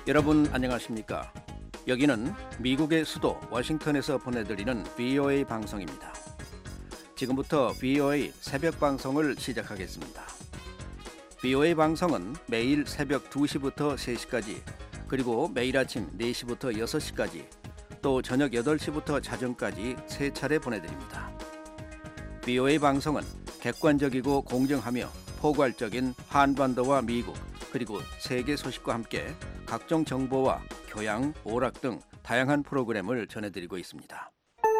여러분 안녕하십니까? 여기는 미국의 수도 워싱턴에서 보내드리는 VOA 방송입니다. 지금부터 VOA 새벽 방송을 시작하겠습니다. VOA 방송은 매일 새벽 2시부터 3시까지, 그리고 매일 아침 4시부터 6시까지, 또 저녁 8시부터 자정까지 3차례 보내드립니다. VOA 방송은 객관적이고 공정하며 포괄적인 한반도와 미국, 그리고 세계 소식과 함께 각종 정보와 교양, 오락 등 다양한 프로그램을 전해드리고 있습니다.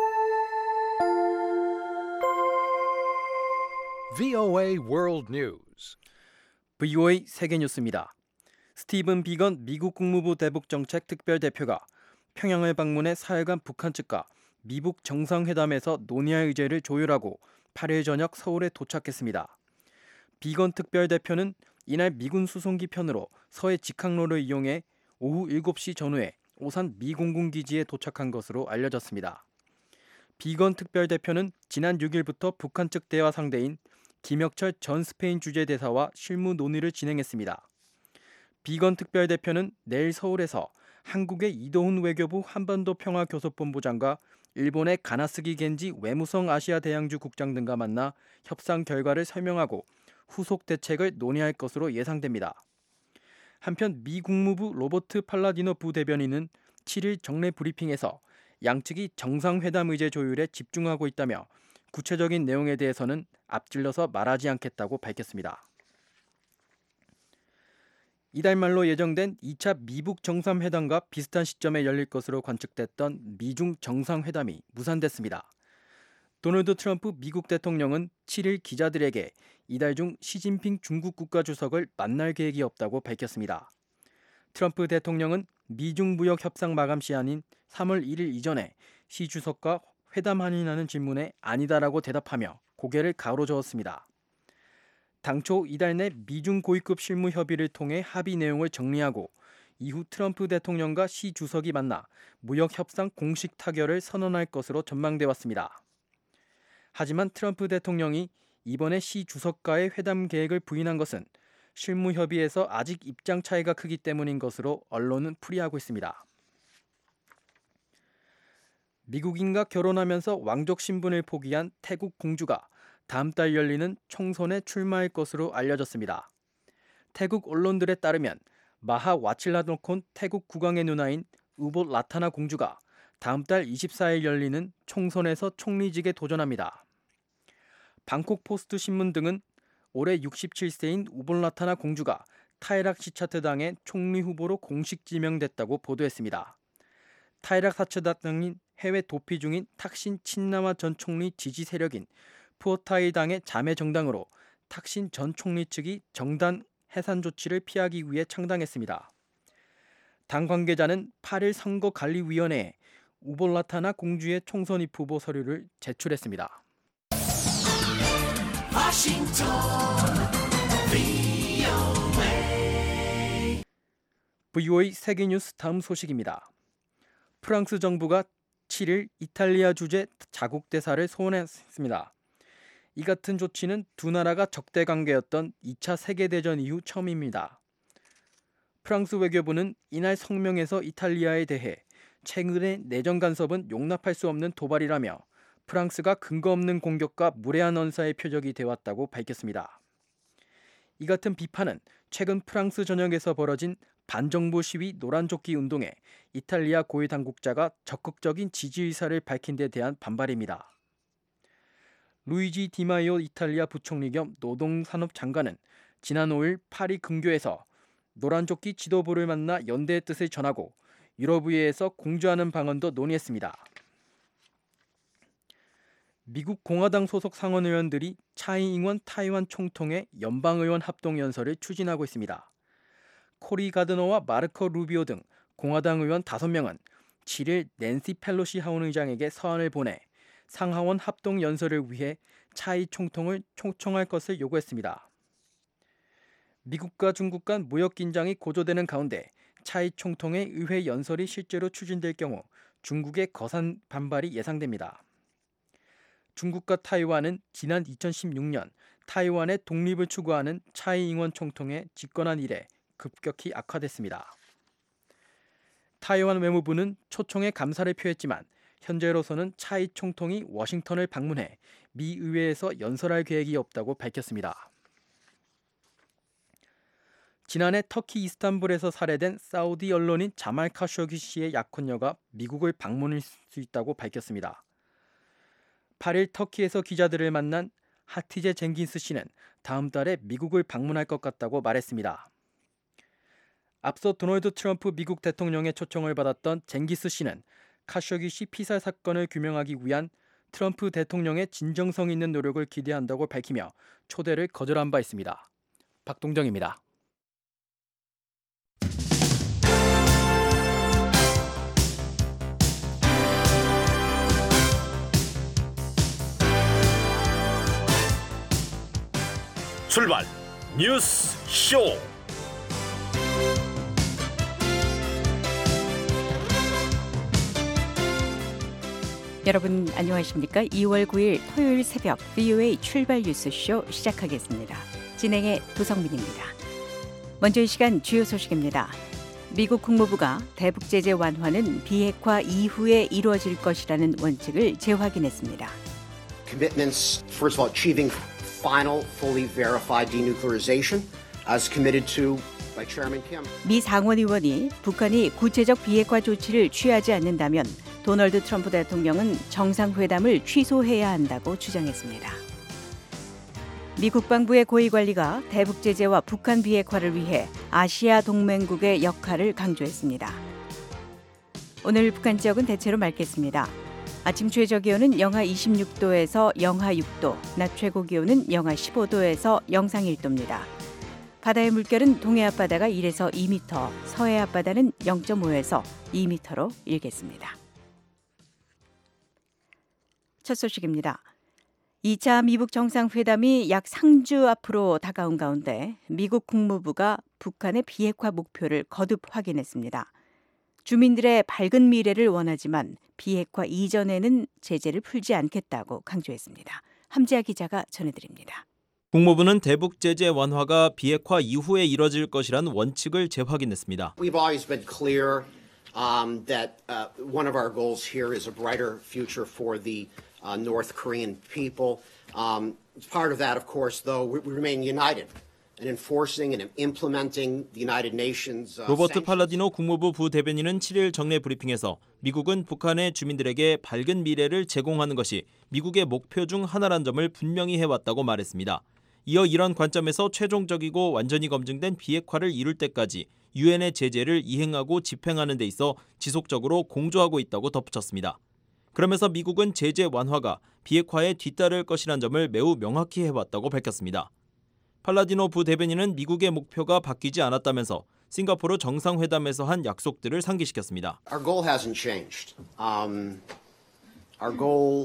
VOA World News. VOA 세계뉴스입니다. 스티븐 비건 미국 국무부 대북정책 특별대표가 평양을 방문해 4일간 북한 측과 미북 정상회담에서 논의할 의제를 조율하고 8일 저녁 서울에 도착했습니다. 비건 특별대표는 이날 미군 수송기 편으로 서해 직항로를 이용해 오후 7시 전후에 오산 미 공군기지에 도착한 것으로 알려졌습니다. 비건 특별대표는 지난 6일부터 북한 측 대화 상대인 김혁철 전 스페인 주재대사와 실무 논의를 진행했습니다. 비건 특별대표는 내일 서울에서 한국의 이도훈 외교부 한반도 평화교섭본부장과 일본의 가나스기 겐지 외무성 아시아 대양주 국장 등과 만나 협상 결과를 설명하고 후속 대책을 논의할 것으로 예상됩니다. 한편 미 국무부 로버트 팔라디노 부대변인은 7일 정례 브리핑에서 양측이 정상회담 의제 조율에 집중하고 있다며 구체적인 내용에 대해서는 앞질러서 말하지 않겠다고 밝혔습니다. 이달 말로 예정된 2차 미북 정상회담과 비슷한 시점에 열릴 것으로 관측됐던 미중 정상회담이 무산됐습니다. 도널드 트럼프 미국 대통령은 7일 기자들에게 이달 중 시진핑 중국 국가주석을 만날 계획이 없다고 밝혔습니다. 트럼프 대통령은 미중 무역 협상 마감 시한인 3월 1일 이전에 시 주석과 회담하느냐는 질문에 아니다라고 대답하며 고개를 가로저었습니다. 당초 이달 내 미중 고위급 실무 협의를 통해 합의 내용을 정리하고 이후 트럼프 대통령과 시 주석이 만나 무역 협상 공식 타결을 선언할 것으로 전망돼 왔습니다. 하지만 트럼프 대통령이 이번에 시 주석과의 회담 계획을 부인한 것은 실무 협의에서 아직 입장 차이가 크기 때문인 것으로 언론은 풀이하고 있습니다. 미국인과 결혼하면서 왕족 신분을 포기한 태국 공주가 다음 달 열리는 총선에 출마할 것으로 알려졌습니다. 태국 언론들에 따르면 마하 와칠라노콘 태국 국왕의 누나인 우봇 라타나 공주가 다음 달 24일 열리는 총선에서 총리직에 도전합니다. 방콕 포스트 신문 등은 올해 67세인 우봇 라타나 공주가 타이락 시차트당의 총리 후보로 공식 지명됐다고 보도했습니다. 타이락 사차당인 해외 도피 중인 탁신 친나와 전 총리 지지 세력인 푸어타이당의 자매 정당으로 탁신 전 총리 측이 정당 해산 조치를 피하기 위해 창당했습니다. 당 관계자는 8일 선거관리위원회에 우봇 라타나 공주의 총선 입 후보 서류를 제출했습니다. VOA 세계뉴스 다음 소식입니다. 프랑스 정부가 7일 이탈리아 주재 자국 대사를 소환했습니다. 이 같은 조치는 두 나라가 적대 관계였던 2차 세계대전 이후 처음입니다. 프랑스 외교부는 이날 성명에서 이탈리아에 대해 최근의 내정 간섭은 용납할 수 없는 도발이라며 프랑스가 근거 없는 공격과 무례한 언사의 표적이 되었다고 밝혔습니다. 이 같은 비판은 최근 프랑스 전역에서 벌어진 반정부 시위 노란조끼 운동에 이탈리아 고위 당국자가 적극적인 지지 의사를 밝힌 데 대한 반발입니다. 루이지 디마이오 이탈리아 부총리 겸 노동산업 장관은 지난 5일 파리 근교에서 노란조끼 지도부를 만나 연대의 뜻을 전하고 유럽의회에서 공조하는 방안도 논의했습니다. 미국 공화당 소속 상원의원들이 차이잉원 타이완 총통의 연방의원 합동연설을 추진하고 있습니다. 코리 가드너와 마르코 루비오 등 공화당 의원 5명은 7일 낸시 펠로시 하원의장에게 서한을 보내 상하원 합동연설을 위해 차이 총통을 초청할 것을 요구했습니다. 미국과 중국 간 무역 긴장이 고조되는 가운데 차이 총통의 의회 연설이 실제로 추진될 경우 중국의 거센 반발이 예상됩니다. 중국과 타이완은 지난 2016년 타이완의 독립을 추구하는 차이잉원 총통의 집권한 이래 급격히 악화됐습니다. 타이완 외무부는 초청에 감사를 표했지만 현재로서는 차이 총통이 워싱턴을 방문해 미 의회에서 연설할 계획이 없다고 밝혔습니다. 지난해 터키 이스탄불에서 살해된 사우디 언론인 자말 카쇼기 씨의 약혼녀가 미국을 방문할 수 있다고 밝혔습니다. 8일 터키에서 기자들을 만난 하티제 젠긴스 씨는 다음 달에 미국을 방문할 것 같다고 말했습니다. 앞서 도널드 트럼프 미국 대통령의 초청을 받았던 젠기스 씨는 카쇼기 씨 피살 사건을 규명하기 위한 트럼프 대통령의 진정성 있는 노력을 기대한다고 밝히며 초대를 거절한 바 있습니다. 박동정입니다. 출발 뉴스 쇼. 여러분 안녕하십니까? 2월 9일 토요일 새벽 VOA 출발 뉴스쇼 시작하겠습니다. 진행의 도성민입니다. 먼저 이 시간 주요 소식입니다. 미국 국무부가 대북 제재 완화는 비핵화 이후에 이루어질 것이라는 원칙을 재확인했습니다. Commitments, first of all, achieving final, fully verified denuclearization as committed to by Chairman Kim. 미 상원의원이 북한이 구체적 비핵화 조치를 취하지 않는다면 도널드 트럼프 대통령은 정상회담을 취소해야 한다고 주장했습니다. 미 국방부의 고위관리가 대북 제재와 북한 비핵화를 위해 아시아 동맹국의 역할을 강조했습니다. 오늘 북한 지역은 대체로 맑겠습니다. 아침 최저 기온은 영하 26도에서 영하 6도, 낮 최고 기온은 영하 15도에서 영상 1도입니다. 바다의 물결은 동해 앞바다가 1에서 2m, 서해 앞바다는 0.5에서 2m로 일겠습니다. 첫 소식입니다. 2차 미북 정상회담이 약 상주 앞으로 다가온 가운데 미국 국무부가 북한의 비핵화 목표를 거듭 확인했습니다. 주민들의 밝은 미래를 원하지만 비핵화 이전에는 제재를 풀지 않겠다고 강조했습니다. 함지아 기자가 전해드립니다. 국무부는 대북 제재 완화가 비핵화 이후에 이뤄질 것이란 원칙을 재확인했습니다. We've always been clear that one of our goals here is a brighter future for the North Korean people. As part of that, of course, though, we remain united in enforcing and implementing the United Nations. 로버트 팔라디노 국무부 부대변인은 7일 정례 브리핑에서 미국은 북한의 주민들에게 밝은 미래를 제공하는 것이 미국의 목표 중 하나란 점을 분명히 해왔다고 말했습니다. 이어 이런 관점에서 최종적이고 완전히 검증된 비핵화를 이룰 때까지 유엔의 제재를 이행하고 집행하는 데 있어 지속적으로 공조하고 있다고 덧붙였습니다. 그러면서 미국은 제재 완화가 비핵화에 뒤따를 것이란 점을 매우 명확히 해왔다고 밝혔습니다. 팔라디노 부대변인은 미국의 목표가 바뀌지 않았다면서 싱가포르 정상회담에서 한 약속들을 상기시켰습니다. Our goal hasn't changed. Our goal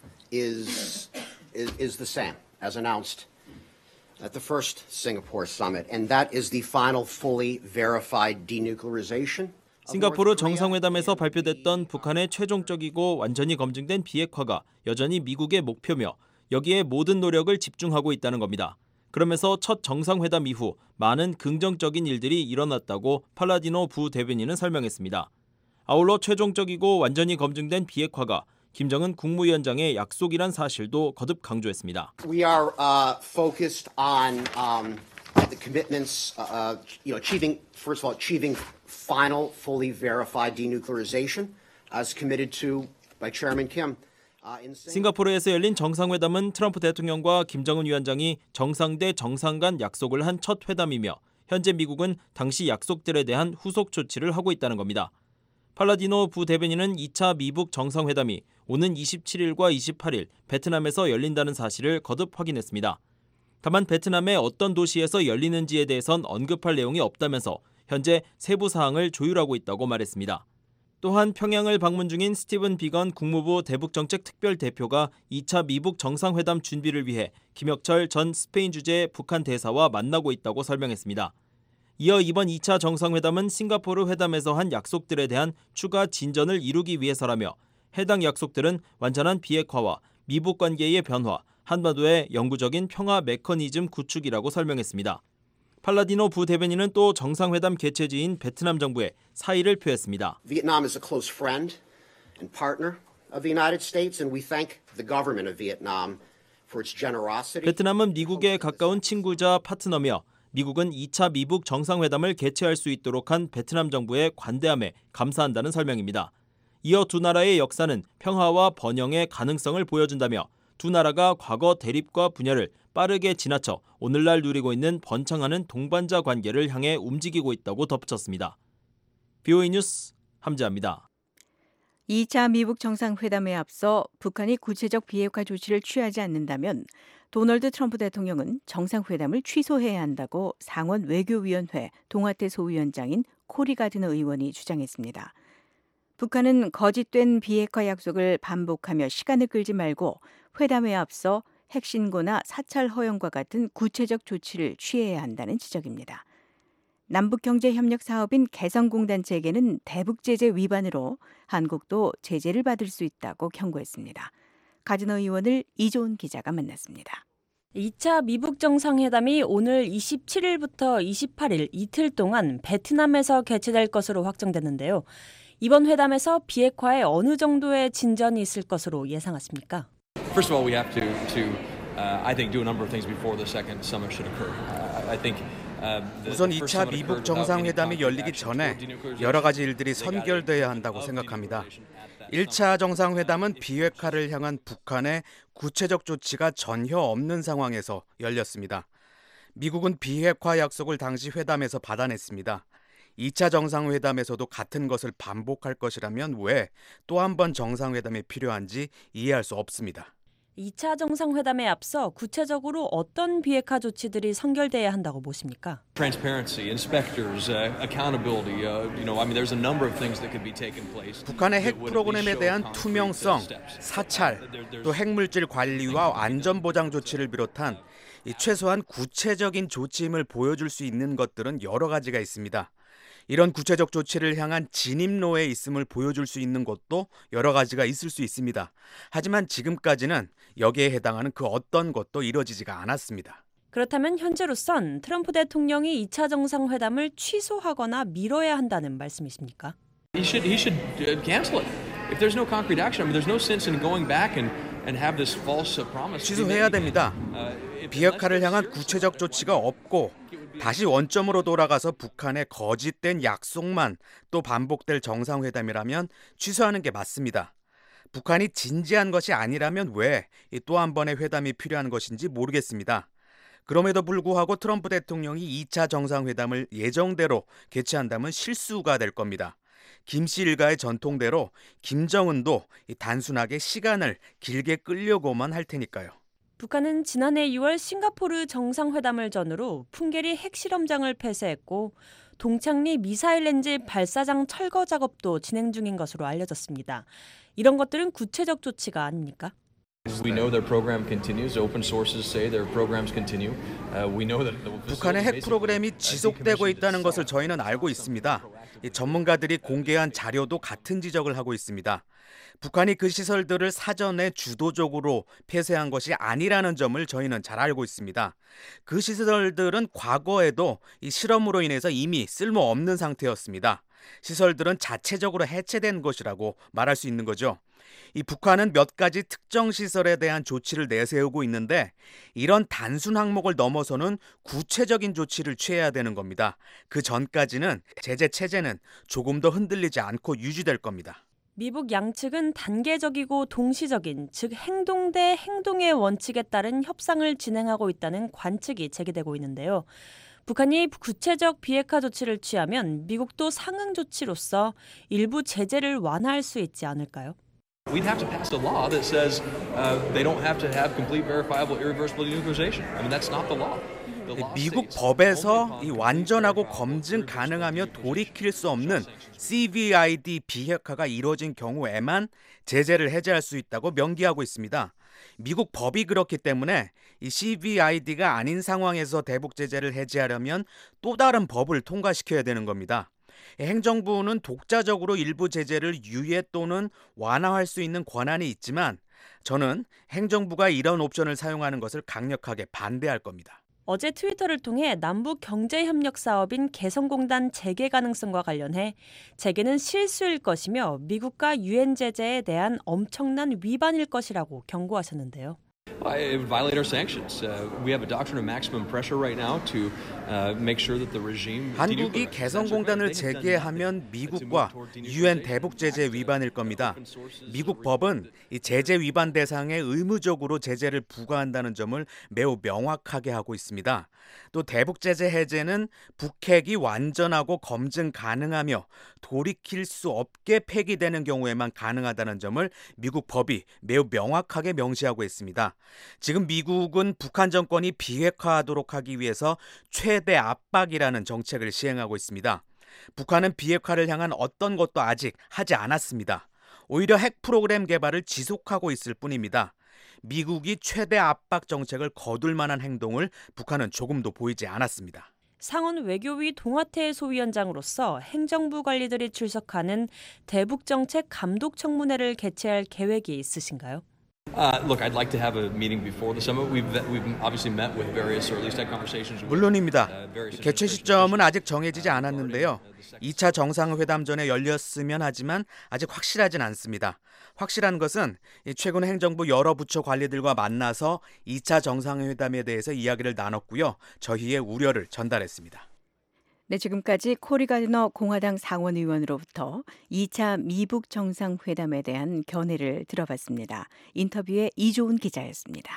is the same as announced at the first Singapore summit, and that is the final fully verified denuclearization. 싱가포르 정상회담에서 발표됐던 북한의 최종적이고 완전히 검증된 비핵화가 여전히 미국의 목표며 여기에 모든 노력을 집중하고 있다는 겁니다. 그러면서 첫 정상회담 이후 많은 긍정적인 일들이 일어났다고 팔라디노 부대변인은 설명했습니다. 아울러 최종적이고 완전히 검증된 비핵화가 김정은 국무위원장의 약속이란 사실도 거듭 강조했습니다. We are focused on the commitments, achieving, first of all, achieving final, fully verified denuclearization as committed to by Chairman Kim. 싱가포르에서 열린 정상회담은 트럼프 대통령과 김정은 위원장이 정상 대 정상 간 약속을 한 첫 회담이며 현재 미국은 당시 약속들에 대한 후속 조치를 하고 있다는 겁니다. 팔라디노 부대변인은 2차 미북 정상회담이 오는 27일과 28일 베트남에서 열린다는 사실을 거듭 확인했습니다. 다만 베트남의 어떤 도시에서 열리는지에 대해선 언급할 내용이 없다면서 현재 세부 사항을 조율하고 있다고 말했습니다. 또한 평양을 방문 중인 스티븐 비건 국무부 대북정책 특별대표가 2차 미북 정상회담 준비를 위해 김혁철 전 스페인 주재 북한 대사와 만나고 있다고 설명했습니다. 이어 이번 2차 정상회담은 싱가포르 회담에서 한 약속들에 대한 추가 진전을 이루기 위해서라며 해당 약속들은 완전한 비핵화와 미북 관계의 변화, 한반도의 영구적인 평화 메커니즘 구축이라고 설명했습니다. 팔라디노 부대변인은 또 정상회담 개최지인 베트남 정부에 사의를 표했습니다. Vietnam is a close friend and partner of the United States, and we thank the government of Vietnam for its generosity. 베트남은 미국의 가까운 친구자 파트너며 미국은 2차 미북 정상회담을 개최할 수 있도록 한 베트남 정부의 관대함에 감사한다는 설명입니다. 이어 두 나라의 역사는 평화와 번영의 가능성을 보여준다며 두 나라가 과거 대립과 분열을 빠르게 지나쳐 오늘날 누리고 있는 번창하는 동반자 관계를 향해 움직이고 있다고 덧붙였습니다. BOA 뉴스 함재합니다. 2차 미북 정상회담에 앞서 북한이 구체적 비핵화 조치를 취하지 않는다면 도널드 트럼프 대통령은 정상회담을 취소해야 한다고 상원 외교위원회 동아태 소위원장인 코리 가드너 의원이 주장했습니다. 북한은 거짓된 비핵화 약속을 반복하며 시간을 끌지 말고 회담에 앞서 핵신고나 사찰 허용과 같은 구체적 조치를 취해야 한다는 지적입니다. 남북경제협력사업인 개성공단 재개는 대북제재 위반으로 한국도 제재를 받을 수 있다고 경고했습니다. 가드너 의원을 이조은 기자가 만났습니다. 2차 미북 정상회담이 오늘 27일부터 28일 이틀 동안 베트남에서 개최될 것으로 확정됐는데요. 이번 회담에서 비핵화에 어느 정도의 진전이 있을 것으로 예상하십니까? First of all, we have to I think, do a number of things before the second summit should occur. I think 우선 2차 미북 정상회담이 열리기 전에 여러 가지 일들이 선결돼야 한다고 생각합니다. 1차 정상회담은 비핵화를 향한 북한의 구체적 조치가 전혀 없는 상황에서 열렸습니다. 미국은 비핵화 약속을 당시 회담에서 받아냈습니다. 2차 정상회담에서도 같은 것을 반복할 것이라면 왜 또 한 번 정상회담이 필요한지 이해할 수 없습니다. 2차 정상회담에 앞서 구체적으로 어떤 비핵화 조치들이 선결돼야 한다고 보십니까? Transparency, inspectors, accountability. There's a number of things that could be taken place. 북한의 핵 프로그램에 대한 투명성, 사찰, 또 핵물질 관리와 안전보장 조치를 비롯한 최소한 구체적인 조치임을 보여줄 수 있는 것들은 여러 가지가 있습니다. 이런 구체적 조치를 향한 진입로에 있음을 보여줄 수 있는 것도 여러 가지가 있을 수 있습니다. 하지만 지금까지는 여기에 해당하는 그 어떤 것도 이뤄지지가 않았습니다. 그렇다면 현재로선 트럼프 대통령이 2차 정상회담을 취소하거나 미뤄야 한다는 말씀이십니까? He should cancel it. If there's no concrete action, there's no sense in going back and have this false promise. 취소해야 됩니다. 비핵화를 향한 구체적 조치가 없고 다시 원점으로 돌아가서 북한의 거짓된 약속만 또 반복될 정상회담이라면 취소하는 게 맞습니다. 북한이 진지한 것이 아니라면 왜 또 한 번의 회담이 필요한 것인지 모르겠습니다. 그럼에도 불구하고 트럼프 대통령이 2차 정상회담을 예정대로 개최한다면 실수가 될 겁니다. 김씨 일가의 전통대로 김정은도 단순하게 시간을 길게 끌려고만 할 테니까요. 북한은 지난해 6월 싱가포르 정상회담을 전후로 풍계리 핵실험장을 폐쇄했고 동창리 미사일 렌즈 발사장 철거 작업도 진행 중인 것으로 알려졌습니다. 이런 것들은 구체적 조치가 아닙니까? We know their program continues. Open sources say their programs continue. We know that 북한의 핵 프로그램이 지속되고 있다는 것을 저희는 알고 있습니다. 전문가들이 공개한 자료도 같은 지적을 하고 있습니다. 북한이 그 시설들을 사전에 주도적으로 폐쇄한 것이 아니라는 점을 저희는 잘 알고 있습니다. 그 시설들은 과거에도 이 실험으로 인해서 이미 쓸모없는 상태였습니다. 시설들은 자체적으로 해체된 것이라고 말할 수 있는 거죠. 이 북한은 몇 가지 특정 시설에 대한 조치를 내세우고 있는데 이런 단순 항목을 넘어서는 구체적인 조치를 취해야 되는 겁니다. 그 전까지는 제재 체제는 조금 더 흔들리지 않고 유지될 겁니다. 미북 양측은 단계적이고 동시적인, 즉 행동 대 행동의 원칙에 따른 협상을 진행하고 있다는 관측이 제기되고 있는데요. 북한이 구체적 비핵화 조치를 취하면 미국도 상응 조치로서 일부 제재를 완화할 수 있지 않을까요? We'd have to pass a law that says they don't have to have complete, verifiable, irreversible denuclearization. That's not the law. 미국 법에서 이 완전하고 검증 가능하며 돌이킬 수 없는 CVID 비핵화가 이루어진 경우에만 제재를 해제할 수 있다고 명기하고 있습니다. 미국 법이 그렇기 때문에 이 CVID가 아닌 상황에서 대북 제재를 해제하려면 또 다른 법을 통과시켜야 되는 겁니다. 행정부는 독자적으로 일부 제재를 유예 또는 완화할 수 있는 권한이 있지만 저는 행정부가 이런 옵션을 사용하는 것을 강력하게 반대할 겁니다. 어제 트위터를 통해 남북 경제협력 사업인 개성공단 재개 가능성과 관련해 재개는 실수일 것이며 미국과 유엔 제재에 대한 엄청난 위반일 것이라고 경고하셨는데요. It would violate our sanctions. We have a doctrine of maximum pressure right now to make sure that the regime. 한국이 개성공단을 재개하면 미국과 유엔 대북 제재 위반일 겁니다. 미국 법은 이 제재 위반 대상에 의무적으로 제재를 부과한다는 점을 매우 명확하게 하고 있습니다. 또 대북 제재 해제는 북핵이 완전하고 검증 가능하며 돌이킬 수 없게 폐기되는 경우에만 가능하다는 점을 미국 법이 매우 명확하게 명시하고 있습니다. 지금 미국은 북한 정권이 비핵화하도록 하기 위해서 최대 압박이라는 정책을 시행하고 있습니다. 북한은 비핵화를 향한 어떤 것도 아직 하지 않았습니다. 오히려 핵 프로그램 개발을 지속하고 있을 뿐입니다. 미국이 최대 압박 정책을 거둘 만한 행동을 북한은 조금도 보이지 않았습니다. 상원 외교위 동아태 소위원장으로서 행정부 관리들이 출석하는 대북정책 감독청문회를 개최할 계획이 있으신가요? Look, I'd like to have a meeting before the summit. We've obviously met with various, or at least had conversations. 물론입니다. 개최 시점은 아직 정해지지 않았는데요. 2차 정상회담 전에 열렸으면 하지만 아직 확실하진 않습니다. 확실한 것은 최근 행정부 여러 부처 관리들과 만나서 2차 정상회담에 대해서 이야기를 나눴고요. 저희의 우려를 전달했습니다. 네, 지금까지 코리 가드너 공화당 상원의원으로부터 2차 미북 정상회담에 대한 견해를 들어봤습니다. 인터뷰에 이조은 기자였습니다.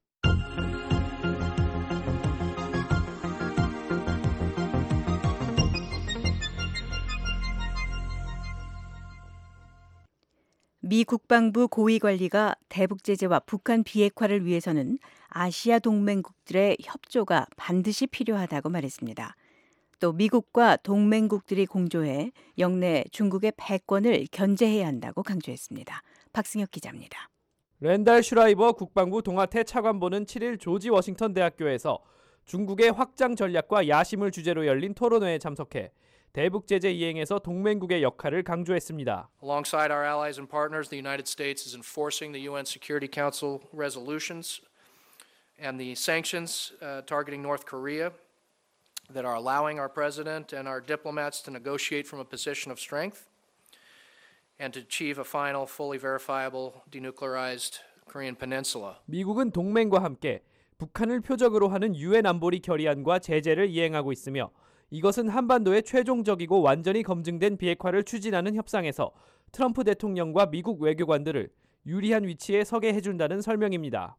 미 국방부 고위관리가 대북 제재와 북한 비핵화를 위해서는 아시아 동맹국들의 협조가 반드시 필요하다고 말했습니다. 또 미국과 동맹국들이 공조해 영내 중국의 패권을 견제해야 한다고 강조했습니다. 박승혁 기자입니다. 랜달 슈라이버 국방부 동아태 차관보는 7일 조지 워싱턴 대학교에서 중국의 확장 전략과 야심을 주제로 열린 토론회에 참석해 대북 제재 이행에서 동맹국의 역할을 강조했습니다. Alongside our allies and partners, the United States is enforcing the UN Security Council resolutions and the sanctions targeting North Korea. That are allowing our president and our diplomats to negotiate from a position of strength and to achieve a final, fully verifiable, denuclearized Korean peninsula. 미국은 동맹과 함께 북한을 표적으로 하는 유엔 안보리 결의안과 제재를 이행하고 있으며 이것은 한반도의 최종적이고 완전히 검증된 비핵화를 추진하는 협상에서 트럼프 대통령과 미국 외교관들을 유리한 위치에 서게 해준다는 설명입니다.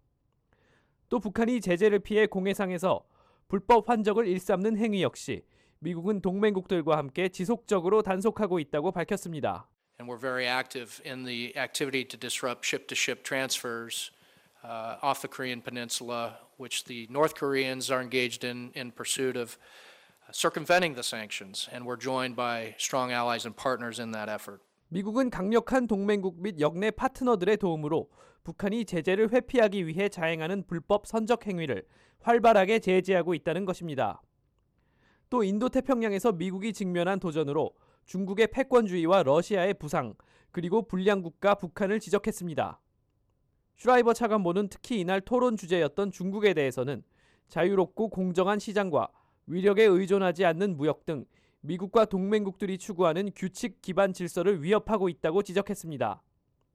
또 북한이 제재를 피해 공해상에서 불법 환적을 일삼는 행위 역시 미국은 동맹국들과 함께 지속적으로 단속하고 있다고 밝혔습니다. And we're very active in the activity to disrupt ship-to-ship transfers off the Korean peninsula, which the North Koreans are engaged in pursuit of circumventing the sanctions, and we're joined by strong allies and partners in that effort. 미국은 강력한 동맹국 및 역내 파트너들의 도움으로 북한이 제재를 회피하기 위해 자행하는 불법 선적 행위를 활발하게 제재하고 있다는 것입니다. 또 인도태평양에서 미국이 직면한 도전으로 중국의 패권주의와 러시아의 부상, 그리고 불량 국가 북한을 지적했습니다. 슈라이버 차관보는 특히 이날 토론 주제였던 중국에 대해서는 자유롭고 공정한 시장과 위력에 의존하지 않는 무역 등 미국과 동맹국들이 추구하는 규칙 기반 질서를 위협하고 있다고 지적했습니다.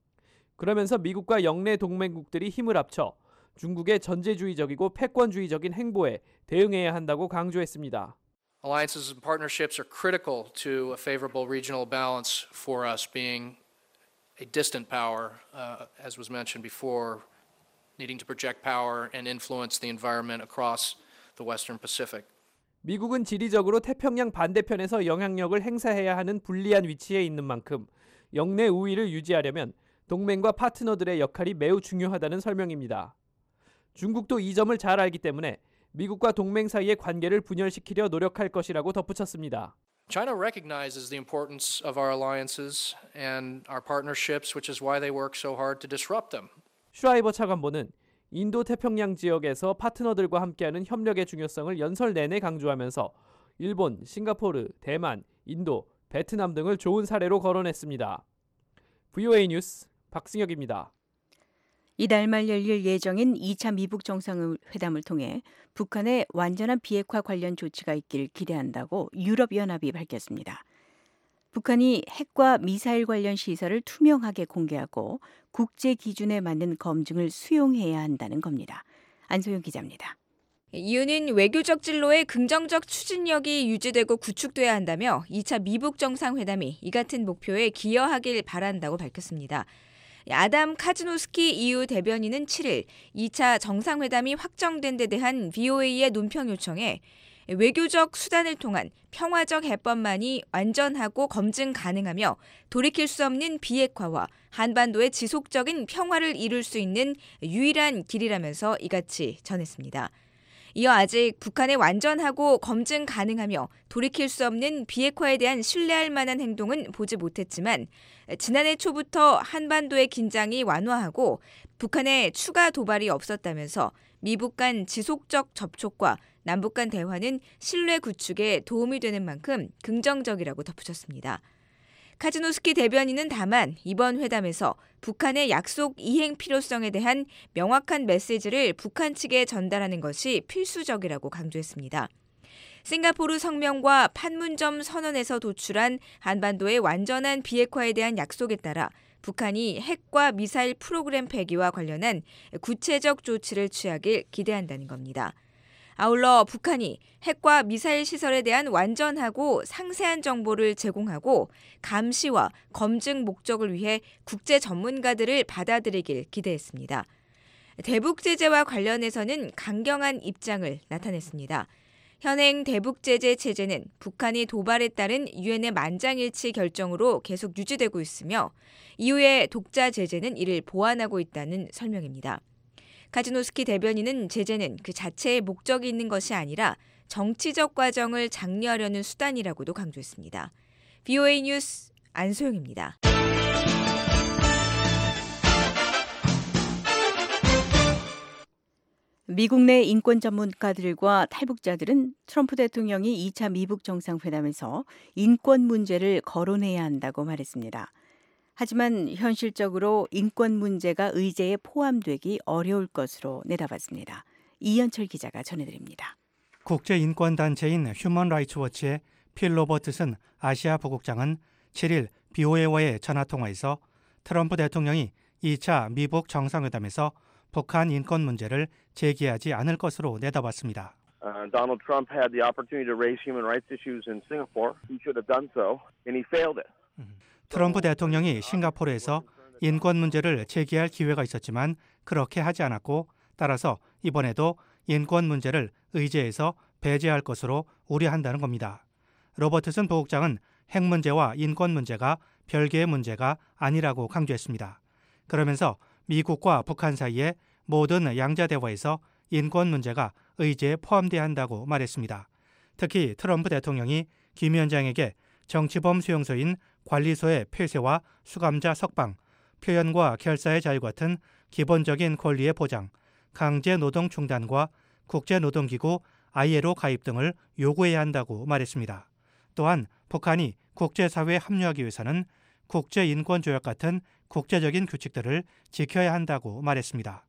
그러면서 미국과 영내 동맹국들이 힘을 합쳐 중국의 전제주의적이고 패권주의적인 행보에 대응해야 한다고 강조했습니다. Alliances and partnerships are critical to a favorable regional balance for us being a distant power, as was mentioned before, needing to project power and influence the environment across the Western Pacific. 미국은 지리적으로 태평양 반대편에서 영향력을 행사해야 하는 불리한 위치에 있는 만큼 영내 우위를 유지하려면 동맹과 파트너들의 역할이 매우 중요하다는 설명입니다. 중국도 이 점을 잘 알기 때문에 미국과 동맹 사이의 관계를 분열시키려 노력할 것이라고 덧붙였습니다. China recognizes the importance of our alliances and our partnerships, which is why they work so hard to disrupt them. 슈라이버 차관보는 인도 태평양 지역에서 파트너들과 함께하는 협력의 중요성을 연설 내내 강조하면서 일본, 싱가포르, 대만, 인도, 베트남 등을 좋은 사례로 거론했습니다. VOA 뉴스 박승혁입니다. 이달 말 열릴 예정인 2차 미북 정상회담을 통해 북한의 완전한 비핵화 관련 조치가 있길 기대한다고 유럽연합이 밝혔습니다. 북한이 핵과 미사일 관련 시설을 투명하게 공개하고 국제 기준에 맞는 검증을 수용해야 한다는 겁니다. 안소영 기자입니다. 이유는 외교적 진로의 긍정적 추진력이 유지되고 구축돼야 한다며 2차 미북 정상회담이 이 같은 목표에 기여하길 바란다고 밝혔습니다. 아담 카즈노스키 EU 대변인은 7일 2차 정상회담이 확정된 데 대한 VOA의 논평 요청에 외교적 수단을 통한 평화적 해법만이 완전하고 검증 가능하며 돌이킬 수 없는 비핵화와 한반도의 지속적인 평화를 이룰 수 있는 유일한 길이라면서 이같이 전했습니다. 이어 아직 북한의 완전하고 검증 가능하며 돌이킬 수 없는 비핵화에 대한 신뢰할 만한 행동은 보지 못했지만 지난해 초부터 한반도의 긴장이 완화하고 북한의 추가 도발이 없었다면서 미북 간 지속적 접촉과 남북 간 대화는 신뢰 구축에 도움이 되는 만큼 긍정적이라고 덧붙였습니다. 카즈노스키 대변인은 다만 이번 회담에서 북한의 약속 이행 필요성에 대한 명확한 메시지를 북한 측에 전달하는 것이 필수적이라고 강조했습니다. 싱가포르 성명과 판문점 선언에서 도출한 한반도의 완전한 비핵화에 대한 약속에 따라 북한이 핵과 미사일 프로그램 폐기와 관련한 구체적 조치를 취하길 기대한다는 겁니다. 아울러 북한이 핵과 미사일 시설에 대한 완전하고 상세한 정보를 제공하고 감시와 검증 목적을 위해 국제 전문가들을 받아들이길 기대했습니다. 대북 제재와 관련해서는 강경한 입장을 나타냈습니다. 현행 대북 제재 체제는 북한이 도발에 따른 유엔의 만장일치 결정으로 계속 유지되고 있으며 이후에 독자 제재는 이를 보완하고 있다는 설명입니다. 카즈노스키 대변인은 제재는 그 자체의 목적이 있는 것이 아니라 정치적 과정을 장려하려는 수단이라고도 강조했습니다. VOA 뉴스 안소영입니다. 미국 내 인권 전문가들과 탈북자들은 트럼프 대통령이 2차 미북 정상회담에서 인권 문제를 거론해야 한다고 말했습니다. 하지만 현실적으로 인권 문제가 의제에 포함되기 어려울 것으로 내다봤습니다. 이현철 기자가 전해드립니다. 국제인권단체인 휴먼 라이츠 워치의 필 로버트슨 아시아 부국장은 7일 BOA와의 전화통화에서 트럼프 대통령이 2차 미북 정상회담에서 북한 인권 문제를 제기하지 않을 것으로 내다봤습니다. Donald Trump had the opportunity to raise human rights issues in Singapore. He should have done so, and he failed it. 트럼프 대통령이 싱가포르에서 인권 문제를 제기할 기회가 있었지만 그렇게 하지 않았고 따라서 이번에도 인권 문제를 의제에서 배제할 것으로 우려한다는 겁니다. 로버트슨 부국장은 핵 문제와 인권 문제가 별개의 문제가 아니라고 강조했습니다. 그러면서 미국과 북한 사이의 모든 양자 대화에서 인권 문제가 의제에 포함돼야 한다고 말했습니다. 특히 트럼프 대통령이 김 위원장에게 정치범 수용소인 관리소의 폐쇄와 수감자 석방, 표현과 결사의 자유 같은 기본적인 권리의 보장, 강제 노동 중단과 국제노동기구 ILO 가입 등을 요구해야 한다고 말했습니다. 또한 북한이 국제사회에 합류하기 위해서는 국제인권조약 같은 국제적인 규칙들을 지켜야 한다고 말했습니다.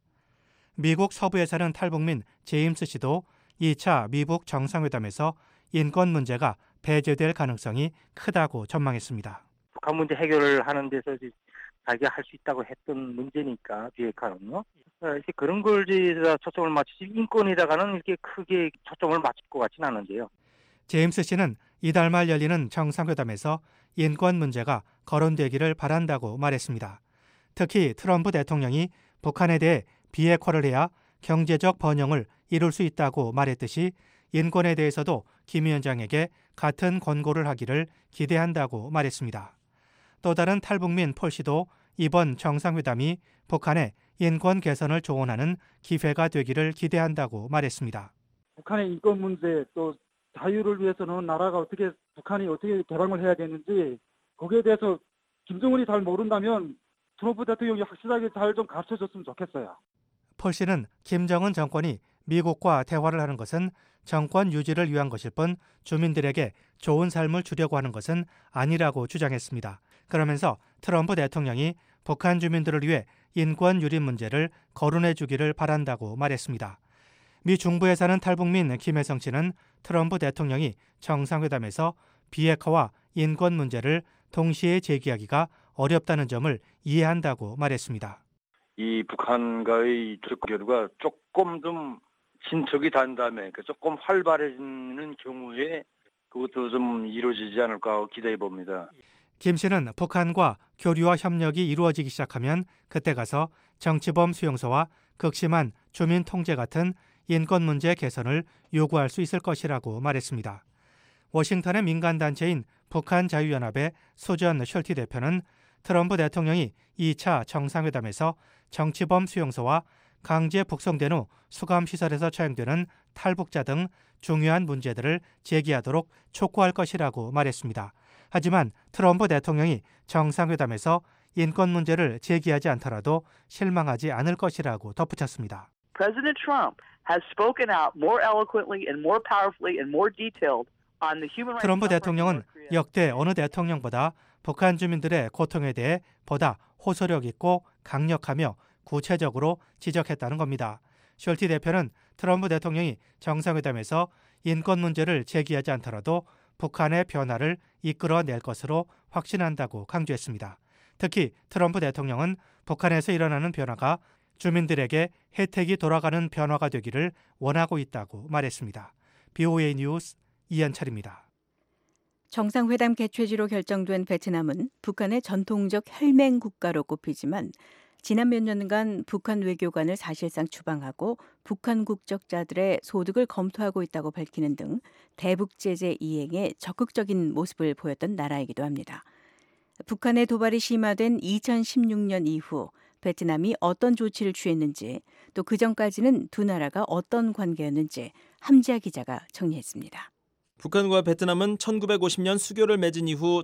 미국 서부에 사는 탈북민 제임스 씨도 2차 미북 정상회담에서 인권 문제가 배제될 가능성이 크다고 전망했습니다. 북한 문제 해결을 하는 데서 자기가 할 수 있다고 했던 문제니까 비핵화는요. 이렇게 그런 걸 초점을 맞추지 인권에다가는 이렇게 크게 초점을 맞출 것 같지는 않은데요. 제임스 씨는 이달 말 열리는 정상회담에서 인권 문제가 거론되기를 바란다고 말했습니다. 특히 트럼프 대통령이 북한에 대해 비핵화를 해야 경제적 번영을 이룰 수 있다고 말했듯이 인권에 대해서도 김 위원장에게 같은 권고를 하기를 기대한다고 말했습니다. 또 다른 탈북민 폴 씨도 이번 정상회담이 북한의 인권 개선을 조언하는 기회가 되기를 기대한다고 말했습니다. 북한의 인권 문제 또 자유를 위해서는 나라가 어떻게 북한이 어떻게 개방을 해야 되는지 거기에 대해서 김정은이 잘 모른다면 트럼프 대통령이 확실하게 잘 좀 가르쳐줬으면 좋겠어요. 폴 씨는 김정은 정권이 미국과 대화를 하는 것은 정권 유지를 위한 것일 뿐 주민들에게 좋은 삶을 주려고 하는 것은 아니라고 주장했습니다. 그러면서 트럼프 대통령이 북한 주민들을 위해 인권 유린 문제를 거론해 주기를 바란다고 말했습니다. 미 중부에 사는 탈북민 김혜성 씨는 트럼프 대통령이 정상회담에서 비핵화와 인권 문제를 동시에 제기하기가 어렵다는 점을 이해한다고 말했습니다. 이 북한과의 교류가 조금 좀 진척이 된 다음에 조금 활발해지는 경우에 그것도 좀 이루어지지 않을까 기대해 봅니다. 김 씨는 북한과 교류와 협력이 이루어지기 시작하면 그때 가서 정치범 수용소와 극심한 주민 통제 같은 인권 문제 개선을 요구할 수 있을 것이라고 말했습니다. 워싱턴의 민간단체인 북한자유연합의 수전 셜티 대표는 트럼프 대통령이 2차 정상회담에서 정치범 수용소와 강제 북송된 후 수감시설에서 처형되는 탈북자 등 중요한 문제들을 제기하도록 촉구할 것이라고 말했습니다. 하지만 트럼프 대통령이 정상회담에서 인권 문제를 제기하지 않더라도 실망하지 않을 것이라고 덧붙였습니다. President Trump has spoken out more eloquently and more powerfully and more detailed on the human rights. 트럼프 대통령은 역대 어느 대통령보다 북한 주민들의 고통에 대해 보다 호소력 있고 강력하며 구체적으로 지적했다는 겁니다. 셜티 대표는 트럼프 대통령이 정상회담에서 인권 문제를 제기하지 않더라도 북한의 변화를 이끌어낼 것으로 확신한다고 강조했습니다. 특히 트럼프 대통령은 북한에서 일어나는 변화가 주민들에게 혜택이 돌아가는 변화가 되기를 원하고 있다고 말했습니다. BOA 뉴스 이현철입니다. 정상회담 개최지로 결정된 베트남은 북한의 전통적 혈맹 국가로 꼽히지만 지난 몇 년간 북한 외교관을 사실상 추방하고 북한 국적자들의 소득을 검토하고 있다고 밝히는 등 대북 제재 이행에 적극적인 모습을 보였던 나라이기도 합니다. 북한의 도발이 심화된 2016년 이후 베트남이 어떤 조치를 취했는지 또 그전까지는 두 나라가 어떤 관계였는지 함지아 기자가 정리했습니다. 북한과 베트남은 1950년 수교를 맺은 이후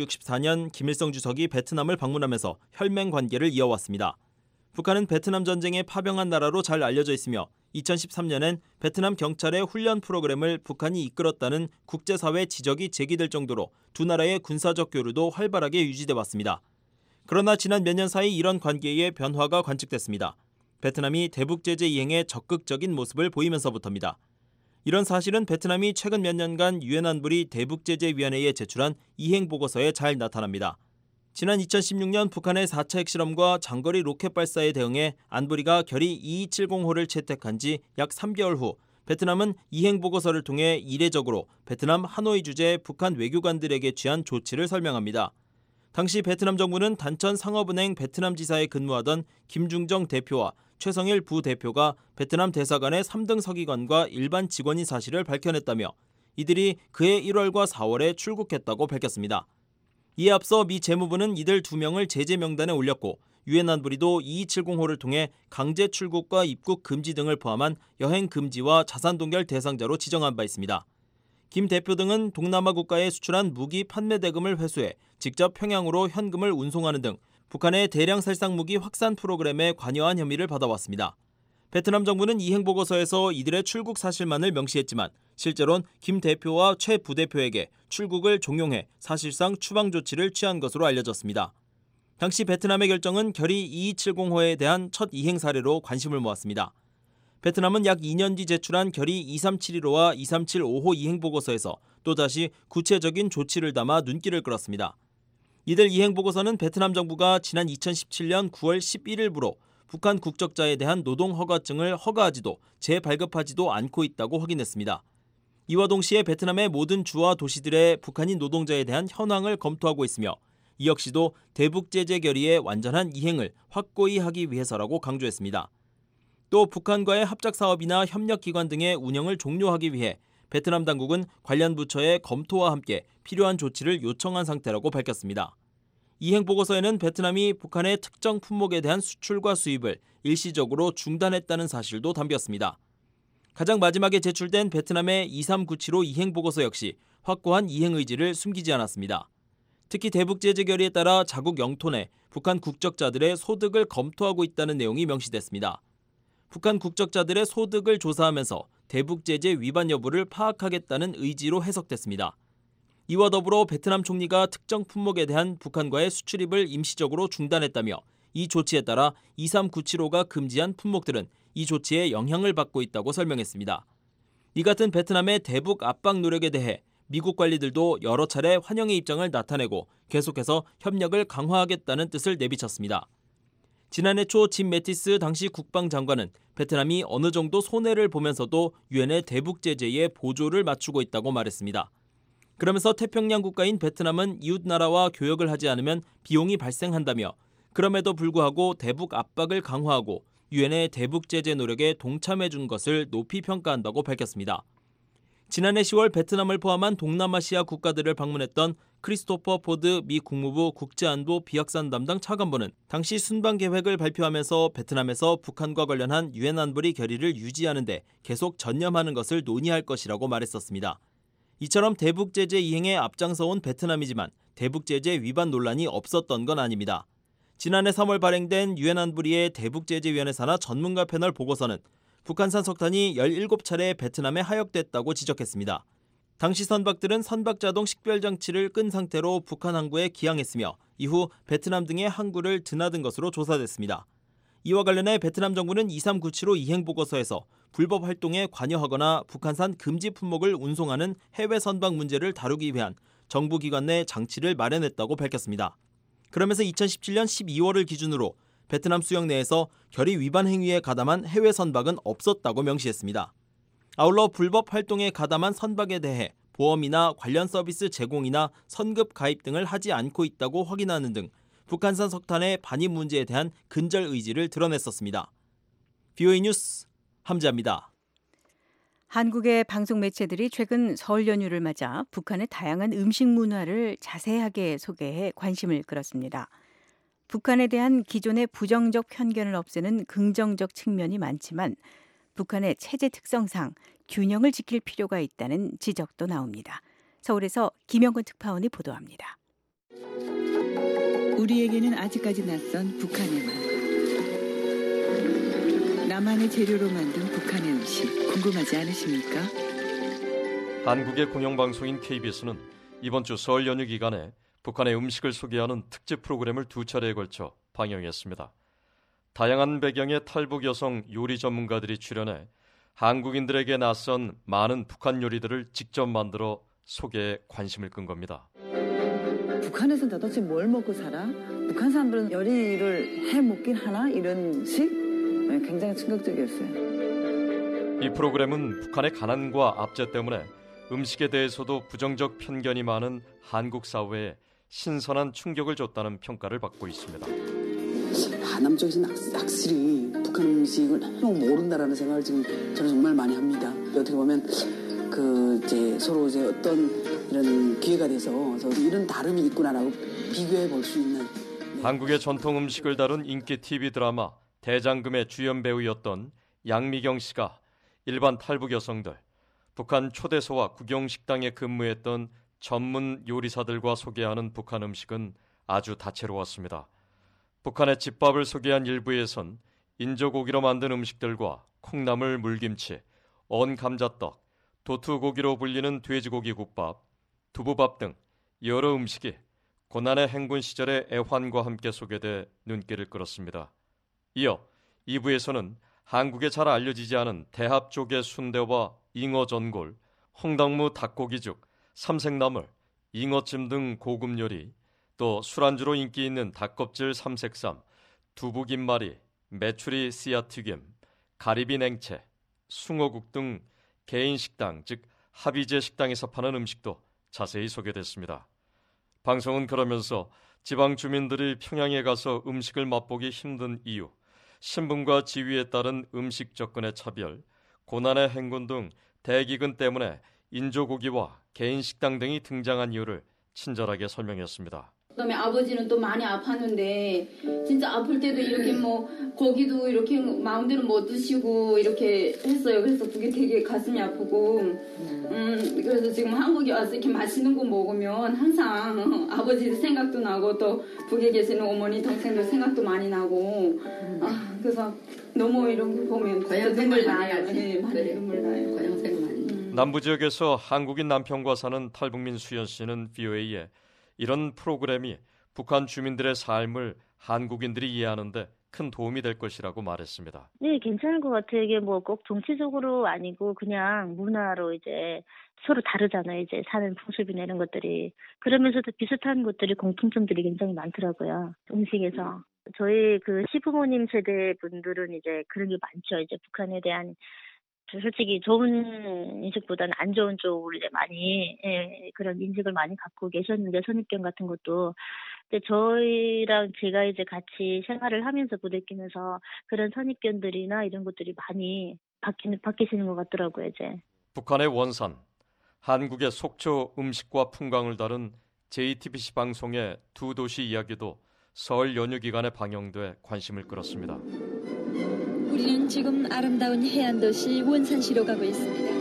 1964년 김일성 주석이 베트남을 방문하면서 혈맹 관계를 이어왔습니다. 북한은 베트남 전쟁에 파병한 나라로 잘 알려져 있으며 2013년엔 베트남 경찰의 훈련 프로그램을 북한이 이끌었다는 국제사회 지적이 제기될 정도로 두 나라의 군사적 교류도 활발하게 유지돼 왔습니다. 그러나 지난 몇 년 사이 이런 관계의 변화가 관측됐습니다. 베트남이 대북 제재 이행에 적극적인 모습을 보이면서부터입니다. 이런 사실은 베트남이 최근 몇 년간 유엔 안보리 대북제재위원회에 제출한 이행보고서에 잘 나타납니다. 지난 2016년 북한의 4차 핵실험과 장거리 로켓 발사에 대응해 안보리가 결의 2270호를 채택한 지 약 3개월 후 베트남은 이행보고서를 통해 이례적으로 베트남 하노이 주재 북한 외교관들에게 취한 조치를 설명합니다. 당시 베트남 정부는 단천 상업은행 베트남 지사에 근무하던 김중정 대표와 최성일 부대표가 베트남 대사관의 3등 서기관과 일반 직원인 사실을 밝혀냈다며 이들이 그해 1월과 4월에 출국했다고 밝혔습니다. 이에 앞서 미 재무부는 이들 2명을 제재 명단에 올렸고 유엔 안보리도 2270호를 통해 강제 출국과 입국 금지 등을 포함한 여행 금지와 자산 동결 대상자로 지정한 바 있습니다. 김 대표 등은 동남아 국가에 수출한 무기 판매 대금을 회수해 직접 평양으로 현금을 운송하는 등 북한의 대량 살상 무기 확산 프로그램에 관여한 혐의를 받아왔습니다. 베트남 정부는 이행보고서에서 이들의 출국 사실만을 명시했지만 실제로는 김 대표와 최 부대표에게 출국을 종용해 사실상 추방 조치를 취한 것으로 알려졌습니다. 당시 베트남의 결정은 결의 2270호에 대한 첫 이행 사례로 관심을 모았습니다. 베트남은 약 2년 뒤 제출한 결의 2371호와 2375호 이행보고서에서 또다시 구체적인 조치를 담아 눈길을 끌었습니다. 이들 이행보고서는 베트남 정부가 지난 2017년 9월 11일부로 북한 국적자에 대한 노동 허가증을 허가하지도 재발급하지도 않고 있다고 확인했습니다. 이와 동시에 베트남의 모든 주와 도시들의 북한인 노동자에 대한 현황을 검토하고 있으며 이 역시도 대북 제재 결의의 완전한 이행을 확고히 하기 위해서라고 강조했습니다. 또 북한과의 합작 사업이나 협력 기관 등의 운영을 종료하기 위해 베트남 당국은 관련 부처의 검토와 함께 필요한 조치를 요청한 상태라고 밝혔습니다. 이행보고서에는 베트남이 북한의 특정 품목에 대한 수출과 수입을 일시적으로 중단했다는 사실도 담겼습니다. 가장 마지막에 제출된 베트남의 2397호 이행보고서 역시 확고한 이행 의지를 숨기지 않았습니다. 특히 대북제재 결의에 따라 자국 영토 내 북한 국적자들의 소득을 검토하고 있다는 내용이 명시됐습니다. 북한 국적자들의 소득을 조사하면서 대북제재 위반 여부를 파악하겠다는 의지로 해석됐습니다. 이와 더불어 베트남 총리가 특정 품목에 대한 북한과의 수출입을 임시적으로 중단했다며 이 조치에 따라 23975가 금지한 품목들은 이 조치에 영향을 받고 있다고 설명했습니다. 이 같은 베트남의 대북 압박 노력에 대해 미국 관리들도 여러 차례 환영의 입장을 나타내고 계속해서 협력을 강화하겠다는 뜻을 내비쳤습니다. 지난해 초 짐 매티스 당시 국방장관은 베트남이 어느 정도 손해를 보면서도 유엔의 대북 제재에 보조를 맞추고 있다고 말했습니다. 그러면서 태평양 국가인 베트남은 이웃 나라와 교역을 하지 않으면 비용이 발생한다며 그럼에도 불구하고 대북 압박을 강화하고 유엔의 대북 제재 노력에 동참해 준 것을 높이 평가한다고 밝혔습니다. 지난해 10월 베트남을 포함한 동남아시아 국가들을 방문했던 크리스토퍼 포드 미 국무부 국제안보 비확산 담당 차관보는 당시 순방 계획을 발표하면서 베트남에서 북한과 관련한 유엔 안보리 결의를 유지하는 데 계속 전념하는 것을 논의할 것이라고 말했었습니다. 이처럼 대북 제재 이행에 앞장서온 베트남이지만 대북 제재 위반 논란이 없었던 건 아닙니다. 지난해 3월 발행된 유엔 안보리의 대북 제재위원회 산하 전문가 패널 보고서는 북한산 석탄이 17차례 베트남에 하역됐다고 지적했습니다. 당시 선박들은 선박자동 식별장치를 끈 상태로 북한 항구에 기항했으며 이후 베트남 등의 항구를 드나든 것으로 조사됐습니다. 이와 관련해 베트남 정부는 23975 이행보고서에서 불법 활동에 관여하거나 북한산 금지 품목을 운송하는 해외 선박 문제를 다루기 위한 정부기관 내 장치를 마련했다고 밝혔습니다. 그러면서 2017년 12월을 기준으로 베트남 수역 내에서 결의 위반 행위에 가담한 해외 선박은 없었다고 명시했습니다. 아울러 불법 활동에 가담한 선박에 대해 보험이나 관련 서비스 제공이나 선급 가입 등을 하지 않고 있다고 확인하는 등 북한산 석탄의 반입 문제에 대한 근절 의지를 드러냈었습니다. VOA 뉴스 함지아입니다. 한국의 방송 매체들이 최근 설 연휴를 맞아 북한의 다양한 음식 문화를 자세하게 소개해 관심을 끌었습니다. 북한에 대한 기존의 부정적 편견을 없애는 긍정적 측면이 많지만 북한의 체제 특성상 균형을 지킬 필요가 있다는 지적도 나옵니다. 서울에서 김영근 특파원이 보도합니다. 우리에게는 아직까지 낯선 북한의 맛. 나만의 재료로 만든 북한의 음식 궁금하지 않으십니까? 한국의 공영방송인 KBS는 이번 주 설 연휴 기간에 북한의 음식을 소개하는 특집 프로그램을 2차례에 걸쳐 방영했습니다. 다양한 배경의 탈북 여성 요리 전문가들이 출연해 한국인들에게 낯선 많은 북한 요리들을 직접 만들어 소개에 관심을 끈 겁니다. 북한에서 도대체 뭘 먹고 살아? 북한 사람들은 요리를 해 먹긴 하나? 이런 식? 굉장히 충격적이었어요. 이 프로그램은 북한의 가난과 압제 때문에 음식에 대해서도 부정적 편견이 많은 한국 사회에 신선한 충격을 줬다는 평가를 받고 있습니다. 하남 쪽에서는 확실히 북한 음식을 너무 모른다라는 생각을 지금 저는 정말 많이 합니다. 어떻게 보면 서로 어떤 이런 기회가 돼서 이런 다름이 있구나라고 비교해 볼 수 있는. 한국의 전통 음식을 다룬 인기 TV 드라마 대장금의 주연 배우였던 양미경 씨가 일반 탈북 여성들, 북한 초대소와 국영식당에 근무했던 전문 요리사들과 소개하는 북한 음식은 아주 다채로웠습니다. 북한의 집밥을 소개한 일부에선 인조고기로 만든 음식들과 콩나물 물김치, 언감자떡, 도투고기로 불리는 돼지고기 국밥, 두부밥 등 여러 음식이 고난의 행군 시절의 애환과 함께 소개돼 눈길을 끌었습니다. 이어 2부에서는 한국에 잘 알려지지 않은 대합조개 순대와 잉어 전골, 홍당무 닭고기죽, 삼색나물, 잉어찜 등 고급 요리, 또 술안주로 인기 있는 닭껍질 삼색삼, 두부김말이, 메추리 씨앗튀김, 가리비 냉채, 숭어국 등 개인 식당, 즉 합의제 식당에서 파는 음식도 자세히 소개됐습니다. 방송은 그러면서 지방 주민들이 평양에 가서 음식을 맛보기 힘든 이유, 신분과 지위에 따른 음식 접근의 차별, 고난의 행군 등 대기근 때문에 인조고기와 개인 식당 등이 등장한 이유를 친절하게 설명했습니다. 그다음에 아버지는 또 많이 아팠는데 진짜 아플 때도 이렇게 고기도 이렇게 마음대로 못 드시고 이렇게 했어요. 그래서 그게 되게 가슴이 아프고 그래서 지금 한국에 와서 이렇게 맛있는 거 먹으면 항상 아버지 생각도 나고 또 북에 계시는 어머니 동생들 생각도 많이 나고 그래서 너무 이런 거 보면 고향 생각 많이 나요. 네, 많이 눈물 나요. 고향 생각 많이. 남부 지역에서 한국인 남편과 사는 탈북민 수연 씨는 VOA에 이런 프로그램이 북한 주민들의 삶을 한국인들이 이해하는데 큰 도움이 될 것이라고 말했습니다. 네, 괜찮을 것 같아요. 이게 뭐 꼭 정치적으로 아니고 그냥 문화로 이제 서로 다르잖아요. 이제 사는 풍습이나 이런 것들이. 그러면서도 비슷한 것들이 공통점들이 굉장히 많더라고요. 음식에서. 저희 그 시부모님 세대 분들은 이제 그런 게 많죠. 이제 북한에 대한 솔직히 좋은 인식보다는 안 좋은 쪽으로 이제 많이 그런 인식을 많이 갖고 계셨는데 선입견 같은 것도 근데 저희랑 제가 이제 같이 생활을 하면서 부대끼면서 그런 선입견들이나 이런 것들이 많이 바뀌시는 것 같더라고요, 이제. 북한의 원산, 한국의 속초 음식과 풍광을 다룬 JTBC 방송의 두 도시 이야기도 설 연휴 기간에 방영돼 관심을 끌었습니다. 우리는 지금 아름다운 해안 도시 원산시로 가고 있습니다.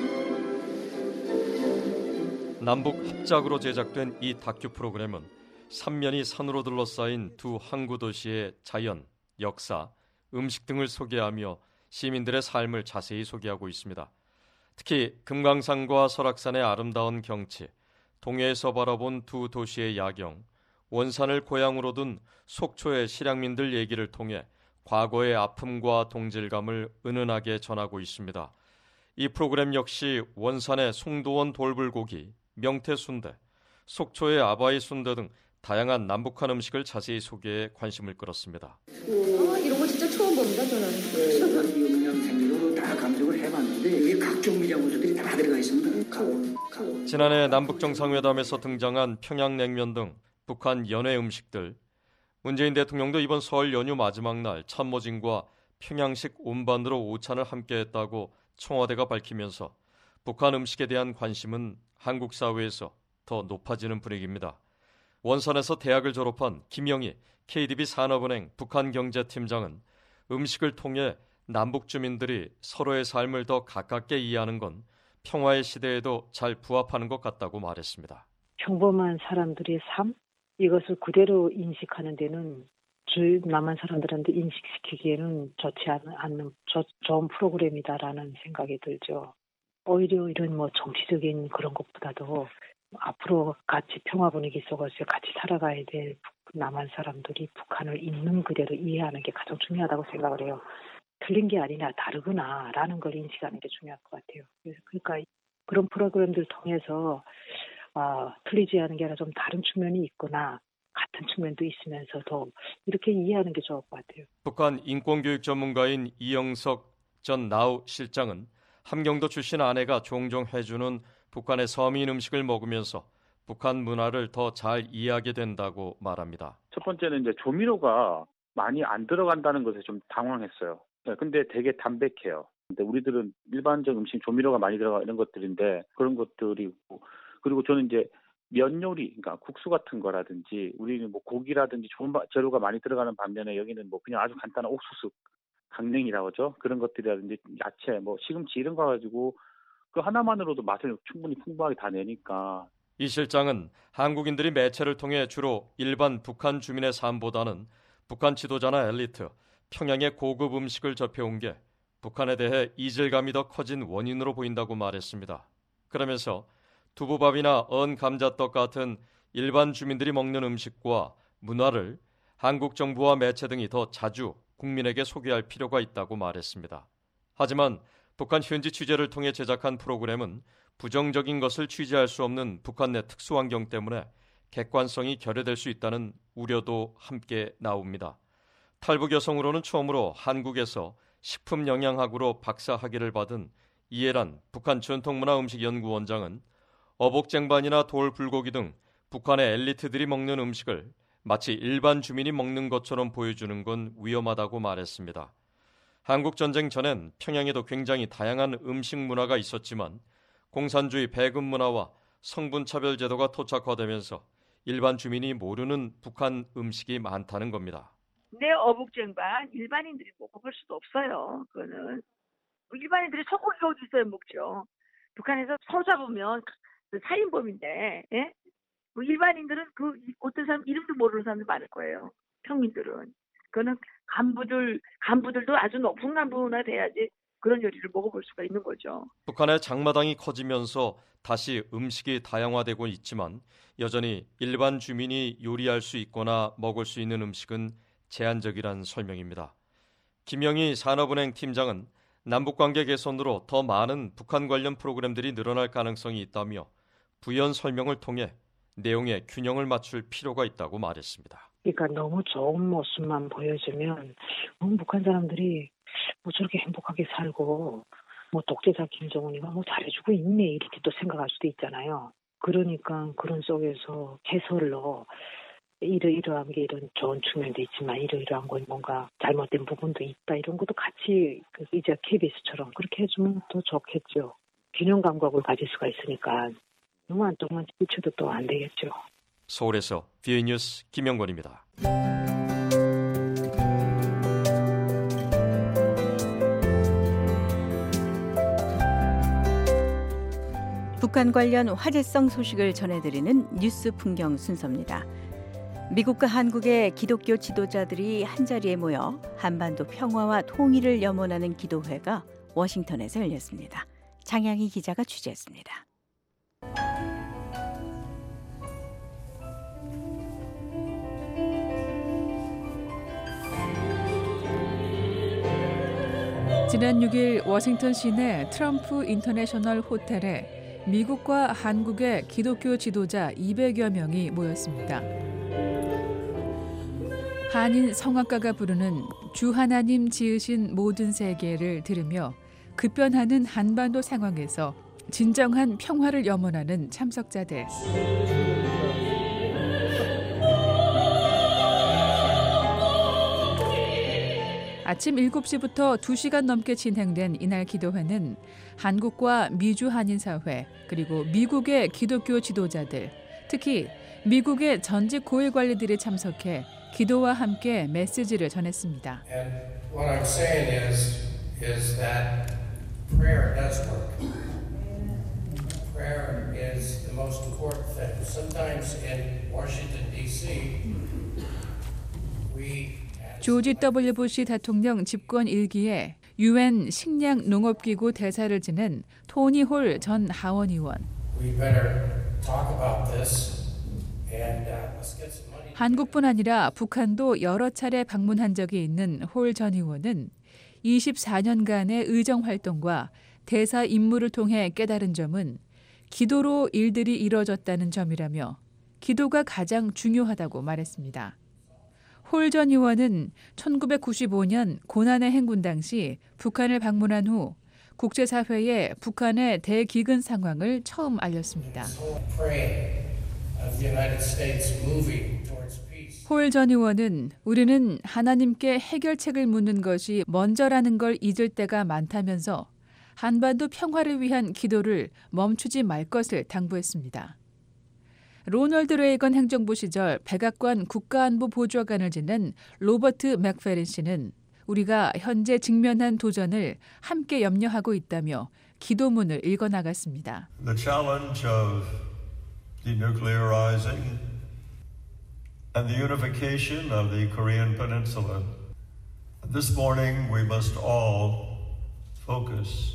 남북 합작으로 제작된 이 다큐 프로그램은 3면이 산으로 둘러싸인 두 항구 도시의 자연, 역사, 음식 등을 소개하며 시민들의 삶을 자세히 소개하고 있습니다. 특히 금강산과 설악산의 아름다운 경치, 동해에서 바라본 두 도시의 야경, 원산을 고향으로 둔 속초의 실향민들 얘기를 통해 과거의 아픔과 동질감을 은은하게 전하고 있습니다. 이 프로그램 역시 원산의 송도원 돌불고기, 명태순대, 속초의 아바이 순대 등 다양한 남북한 음식을 자세히 소개해 관심을 끌었습니다. 이런 거 진짜 처음 봅니다, 저는. 영양생리로 다 감정을 해봤는데 여기 각종 미량 요소들이 다 들어가 있습니다. 지난해 남북정상회담에서 등장한 평양냉면 등 북한 연해 음식들. 문재인 대통령도 이번 설 연휴 마지막 날 참모진과 평양식 온반으로 오찬을 함께했다고 청와대가 밝히면서 북한 음식에 대한 관심은 한국 사회에서 더 높아지는 분위기입니다. 원산에서 대학을 졸업한 김영희 KDB 산업은행 북한경제팀장은 음식을 통해 남북 주민들이 서로의 삶을 더 가깝게 이해하는 건 평화의 시대에도 잘 부합하는 것 같다고 말했습니다. 평범한 사람들의 삶? 이것을 그대로 인식하는 데는 남한 사람들한테 인식시키기에는 좋지 않는 좋은 프로그램이다라는 생각이 들죠. 오히려 이런 뭐 정치적인 그런 것보다도 앞으로 같이 평화 분위기 속에서 같이 살아가야 될 남한 사람들이 북한을 있는 그대로 이해하는 게 가장 중요하다고 생각을 해요. 틀린 게 아니라 다르구나라는 걸 인식하는 게 중요할 것 같아요. 그러니까 그런 프로그램들 통해서 틀리지 않은 게 아니라 좀 다른 측면이 있구나. 같은 측면도 있으면서 더 이렇게 이해하는 게 좋을 것 같아요. 북한 인권교육 전문가인 이영석 전 나우 실장은 함경도 출신 아내가 종종 해주는 북한의 서민 음식을 먹으면서 북한 문화를 더 잘 이해하게 된다고 말합니다. 첫 번째는 이제 조미료가 많이 안 들어간다는 것에 좀 당황했어요. 근데 되게 담백해요. 근데 우리들은 일반적 음식 조미료가 많이 들어가 이런 것들인데 그런 것들이고 그리고 저는 이제 면 요리, 그러니까 국수 같은 거라든지 우리는 뭐 고기라든지 좋은 재료가 많이 들어가는 반면에 여기는 뭐 그냥 아주 간단한 옥수수, 강냉이라고 하죠. 그런 것들이라든지 야채, 뭐 시금치 이런 거 가지고 그 하나만으로도 맛을 충분히 풍부하게 다 내니까. 이 실장은 한국인들이 매체를 통해 주로 일반 북한 주민의 삶보다는 북한 지도자나 엘리트, 평양의 고급 음식을 접해온 게 북한에 대해 이질감이 더 커진 원인으로 보인다고 말했습니다. 그러면서 두부밥이나 언 감자떡 같은 일반 주민들이 먹는 음식과 문화를 한국 정부와 매체 등이 더 자주 국민에게 소개할 필요가 있다고 말했습니다. 하지만 북한 현지 취재를 통해 제작한 프로그램은 부정적인 것을 취재할 수 없는 북한 내 특수 환경 때문에 객관성이 결여될 수 있다는 우려도 함께 나옵니다. 탈북 여성으로는 처음으로 한국에서 식품영양학으로 박사학위를 받은 이해란 북한 전통문화음식연구원장은 어복쟁반이나 돌불고기 등 북한의 엘리트들이 먹는 음식을 마치 일반 주민이 먹는 것처럼 보여주는 건 위험하다고 말했습니다. 한국 전쟁 전엔 평양에도 굉장히 다양한 음식 문화가 있었지만 공산주의 배급 문화와 성분 차별 제도가 토착화되면서 일반 주민이 모르는 북한 음식이 많다는 겁니다. 내 어복쟁반 일반인들이 먹어볼 수도 없어요. 그거는 일반인들이 소고기가 어디 있어요 먹죠. 북한에서 소 잡으면 살인범인데, 예? 뭐 일반인들은 그 어떤 사람 이름도 모르는 사람들 많을 거예요. 평민들은 그거는 간부들도 아주 높은 간부나 돼야지 그런 요리를 먹어볼 수가 있는 거죠. 북한의 장마당이 커지면서 다시 음식이 다양화되고 있지만 여전히 일반 주민이 요리할 수 있거나 먹을 수 있는 음식은 제한적이란 설명입니다. 김영희 산업은행 팀장은 남북관계 개선으로 더 많은 북한 관련 프로그램들이 늘어날 가능성이 있다며 부연 설명을 통해 내용에 균형을 맞출 필요가 있다고 말했습니다. 그러니까 너무 좋은 모습만 보여주면 북한 사람들이 뭐 저렇게 행복하게 살고 뭐 독재자 김정은이가 뭐 잘해주고 있네 이렇게 또 생각할 수도 있잖아요. 그러니까 그런 속에서 해설로 이러이러한 게 이런 좋은 측면도 있지만 이러이러한 건 뭔가 잘못된 부분도 있다 이런 것도 같이 이제 KBS처럼 그렇게 해주면 더 좋겠죠. 균형 감각을 가질 수가 있으니까 너무 한동안 지쳐도 또 안 되겠죠. 서울에서 VOA 뉴스 김영권입니다. 북한 관련 화제성 소식을 전해드리는 뉴스 풍경 순서입니다. 미국과 한국의 기독교 지도자들이 한자리에 모여 한반도 평화와 통일을 염원하는 기도회가 워싱턴에서 열렸습니다. 장양희 기자가 취재했습니다. 지난 6일 워싱턴 시내 트럼프 인터내셔널 호텔에 미국과 한국의 기독교 지도자 200여 명이 모였습니다. 한인 성악가가 부르는 주 하나님 지으신 모든 세계를 들으며 급변하는 한반도 상황에서 진정한 평화를 염원하는 참석자들. 아침 7시부터 2시간 넘게 진행된 이날 기도회는 한국과 미주 한인사회 그리고 미국의 기독교 지도자들, 특히 미국의 전직 고위 관리들이 참석해 기도와 함께 메시지를 전했습니다. And what I'm saying is that prayer does work. Prayer is the most important thing. Sometimes in Washington D.C. we 조지 W. 부시 대통령 집권 1기에 UN 식량 농업기구 대사를 지낸 토니 홀 전 하원 의원. 한국뿐 아니라 북한도 여러 차례 방문한 적이 있는 홀 전 의원은 24년간의 의정 활동과 대사 임무를 통해 깨달은 점은 기도로 일들이 이뤄졌다는 점이라며 기도가 가장 중요하다고 말했습니다. 홀 전 의원은 1995년 고난의 행군 당시 북한을 방문한 후 국제사회에 북한의 대기근 상황을 처음 알렸습니다. 홀 전 의원은 우리는 하나님께 해결책을 묻는 것이 먼저라는 걸 잊을 때가 많다면서 한반도 평화를 위한 기도를 멈추지 말 것을 당부했습니다. 로널드 레이건 행정부 시절 백악관 국가안보 보좌관을 지낸 로버트 맥페린 씨는 우리가 현재 직면한 도전을 함께 염려하고 있다며 기도문을 읽어나갔습니다. The challenge of denuclearizing and the unification of the Korean Peninsula. This morning we must all focus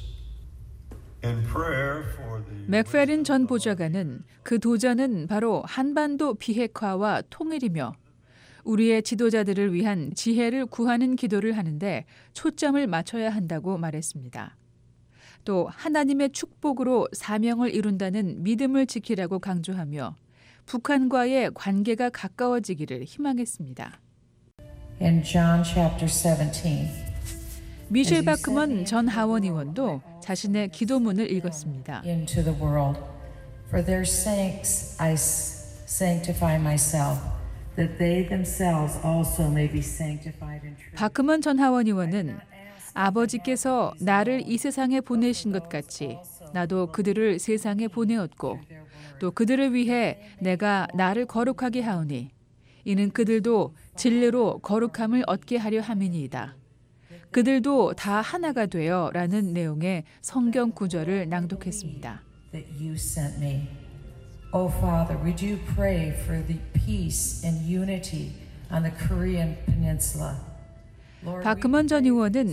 맥페린 전 보좌관은 그 도전은 바로 한반도 비핵화와 통일이며 우리의 지도자들을 위한 지혜를 구하는 기도를 하는데 초점을 맞춰야 한다고 말했습니다. 또 하나님의 축복으로 사명을 이룬다는 믿음을 지키라고 강조하며 북한과의 관계가 가까워지기를 희망했습니다. In John chapter 17. 미셸 바크먼 전 하원 의원도 자신의 기도문을 읽었습니다. Into the world. For their sakes I sanctify myself, that they themselves also may be sanctified in truth. 바크먼 전 하원 의원은 아버지께서 나를 이 세상에 보내신 것 같이 나도 그들을 세상에 보내었고 또 그들을 위해 내가 나를 거룩하게 하오니 이는 그들도 진리로 거룩함을 얻게 하려 함이니이다. 그들도 다 하나가 되어 라는 내용의 성경 구절을 낭독했습니다. That you sent me. Oh Father, would you pray for the peace and unity on the Korean Peninsula? 바크먼 전 의원은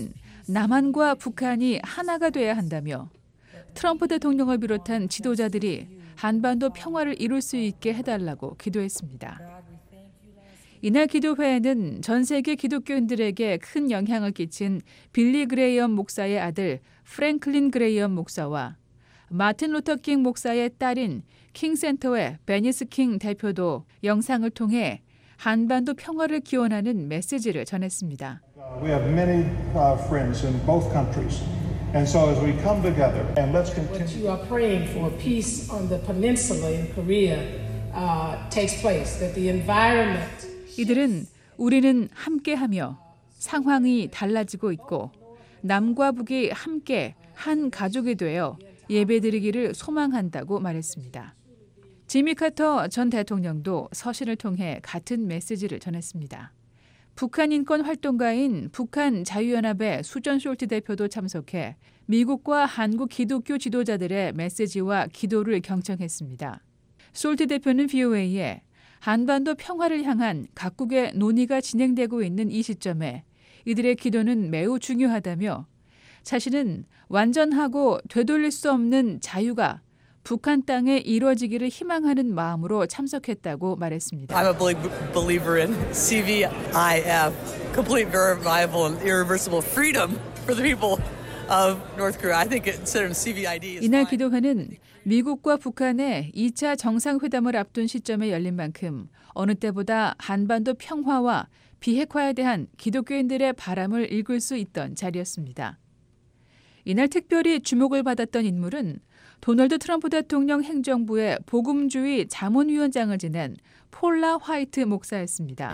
남한과 북한이 하나가 돼야 한다며 트럼프 대통령을 비롯한 지도자들이 한반도 평화를 이룰 수 있게 해달라고 기도했습니다. 이날 기도회에는 전 세계 기독교인들에게 큰 영향을 끼친 빌리 그레이엄 목사의 아들 프랭클린 그레이엄 목사와 마틴 루터 킹 목사의 딸인 킹센터의 베니스 킹 대표도 영상을 통해 한반도 평화를 기원하는 메시지를 전했습니다. We have many friends in both countries. And so as we come together and let's continue. What you are praying for, peace on the peninsula in Korea takes place. That the environment. 이들은 우리는 함께하며 상황이 달라지고 있고 남과 북이 함께 한 가족이 되어 예배드리기를 소망한다고 말했습니다. 지미 카터 전 대통령도 서신을 통해 같은 메시지를 전했습니다. 북한 인권 활동가인 북한 자유연합의 수전 숄트 대표도 참석해 미국과 한국 기독교 지도자들의 메시지와 기도를 경청했습니다. 숄트 대표는 VOA에 한반도 평화를 향한 각국의 논의가 진행되고 있는 이 시점에 이들의 기도는 매우 중요하다며 자신은 완전하고 되돌릴 수 없는 자유가 북한 땅에 이루어지기를 희망하는 마음으로 참석했다고 말했습니다. I'm a believer in CVIF, complete, verifiable, and irreversible freedom for the people of North Korea. I think instead of CVID is 이날 기도회는 미국과 북한의 2차 정상회담을 앞둔 시점에 열린 만큼 어느 때보다 한반도 평화와 비핵화에 대한 기독교인들의 바람을 읽을 수 있던 자리였습니다. 이날 특별히 주목을 받았던 인물은 도널드 트럼프 대통령 행정부의 복음주의 자문위원장을 지낸 폴라 화이트 목사였습니다.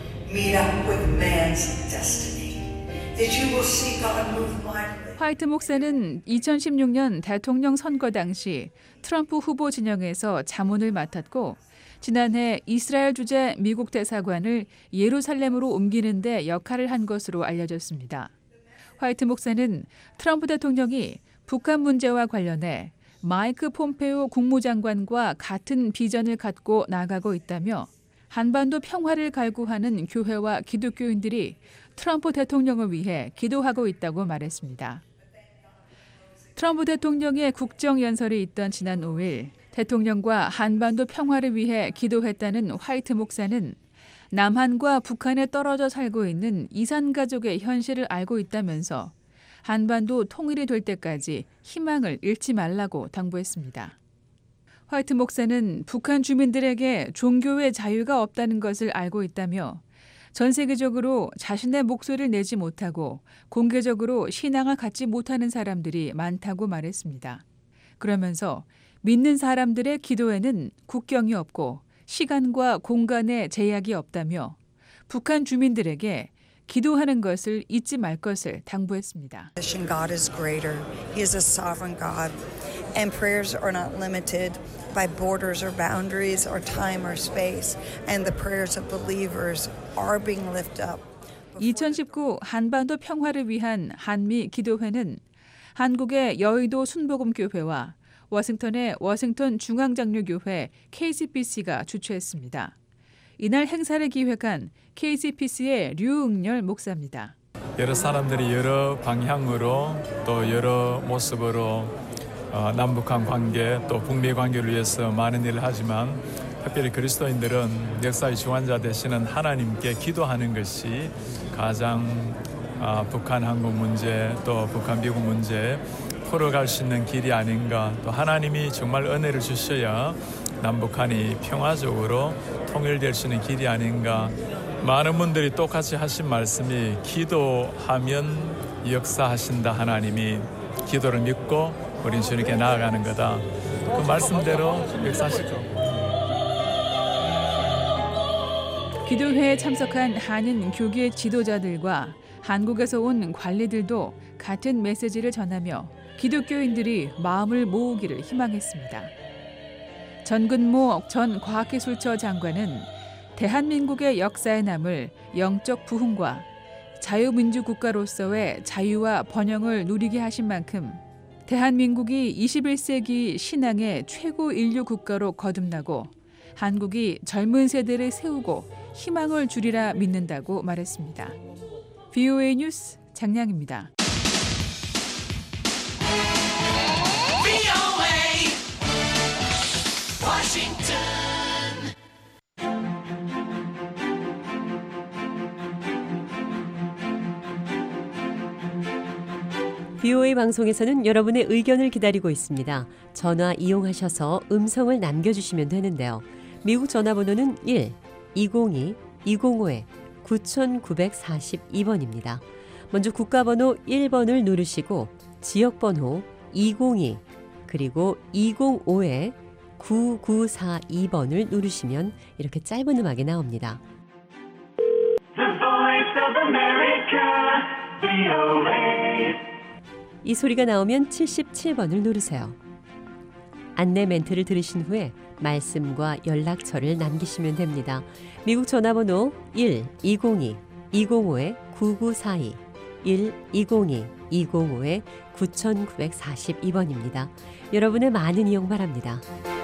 화이트 목사는 2016년 대통령 선거 당시 트럼프 후보 진영에서 자문을 맡았고 지난해 이스라엘 주재 미국 대사관을 예루살렘으로 옮기는 데 역할을 한 것으로 알려졌습니다. 화이트 목사는 트럼프 대통령이 북한 문제와 관련해 마이크 폼페오 국무장관과 같은 비전을 갖고 나가고 있다며 한반도 평화를 갈구하는 교회와 기독교인들이 트럼프 대통령을 위해 기도하고 있다고 말했습니다. 트럼프 대통령의 국정연설이 있던 지난 5일 대통령과 한반도 평화를 위해 기도했다는 화이트 목사는 남한과 북한에 떨어져 살고 있는 이산가족의 현실을 알고 있다면서 한반도 통일이 될 때까지 희망을 잃지 말라고 당부했습니다. 화이트 목사는 북한 주민들에게 종교의 자유가 없다는 것을 알고 있다며 전 세계적으로 자신의 목소리를 내지 못하고 공개적으로 신앙을 갖지 못하는 사람들이 많다고 말했습니다. 그러면서 믿는 사람들의 기도에는 국경이 없고 시간과 공간의 제약이 없다며 북한 주민들에게 기도하는 것을 잊지 말 것을 당부했습니다. God is greater. He is a sovereign God. And prayers are not limited by borders or boundaries or time or space. And the prayers of believers are being lifted up. 2019 한반도 평화를 위한 한미 기도회는 한국의 여의도 순복음교회와 워싱턴의 워싱턴 중앙장로교회 KCPC가 주최했습니다. 이날 행사를 기획한 KCPC의 류응렬 목사입니다. 여러 사람들이 여러 방향으로 또 여러 모습으로 남북한 관계 또 북미 관계를 위해서 많은 일을 하지만 특별히 그리스도인들은 역사의 주관자 되시는 하나님께 기도하는 것이 가장 북한 한국 문제 또 북한 미국 문제 풀어갈 수 있는 길이 아닌가. 또 하나님이 정말 은혜를 주셔야 남북한이 평화적으로 통일될 수 있는 길이 아닌가. 많은 분들이 똑같이 하신 말씀이 기도하면 역사하신다. 하나님이 기도를 믿고 우린 주님께 나아가는 거다. 그 말씀대로 역사하시죠. 기도회에 참석한 한인 교계 지도자들과 한국에서 온 관리들도 같은 메시지를 전하며 기독교인들이 마음을 모으기를 희망했습니다. 전근모 전 과학기술처 장관은 대한민국의 역사에 남을 영적 부흥과 자유민주국가로서의 자유와 번영을 누리게 하신 만큼 대한민국이 21세기 신앙의 최고 인류 국가로 거듭나고 한국이 젊은 세대를 세우고 희망을 주리라 믿는다고 말했습니다. VOA 뉴스 장량입니다. VOA 방송에서는 여러분의 의견을 기다리고 있습니다. 전화 이용하셔서 음성을 남겨주시면 되는데요. 미국 전화번호는 1-202-205-9942번입니다. 먼저 국가번호 1번을 누르시고 지역번호 202 그리고 205-9942번을 누르시면 이렇게 짧은 음악이 나옵니다. The Voice of America, VOA. 이 소리가 나오면 77번을 누르세요. 안내 멘트를 들으신 후에 말씀과 연락처를 남기시면 됩니다. 미국 전화번호 1-202-205-9942 1-202-205-9942번입니다. 여러분의 많은 이용 바랍니다.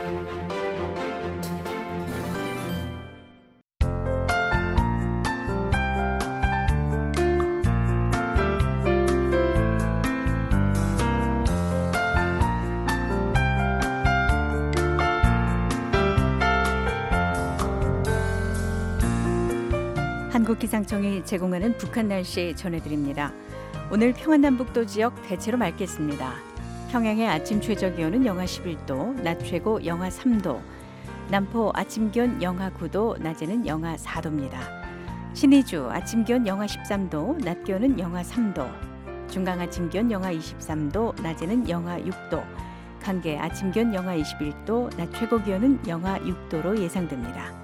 한국기상청이 제공하는 북한 날씨 전해드립니다. 오늘 평안남북도 지역 대체로 맑겠습니다. 평양의 아침 최저기온은 영하 11도, 낮 최고 영하 3도, 남포 아침 기온 영하 9도, 낮에는 영하 4도입니다. 신의주 아침 기온 영하 13도, 낮 기온은 영하 3도, 중강 아침 기온 영하 23도, 낮에는 영하 6도, 강계 아침 기온 영하 21도, 낮 최고 기온은 영하 6도로 예상됩니다.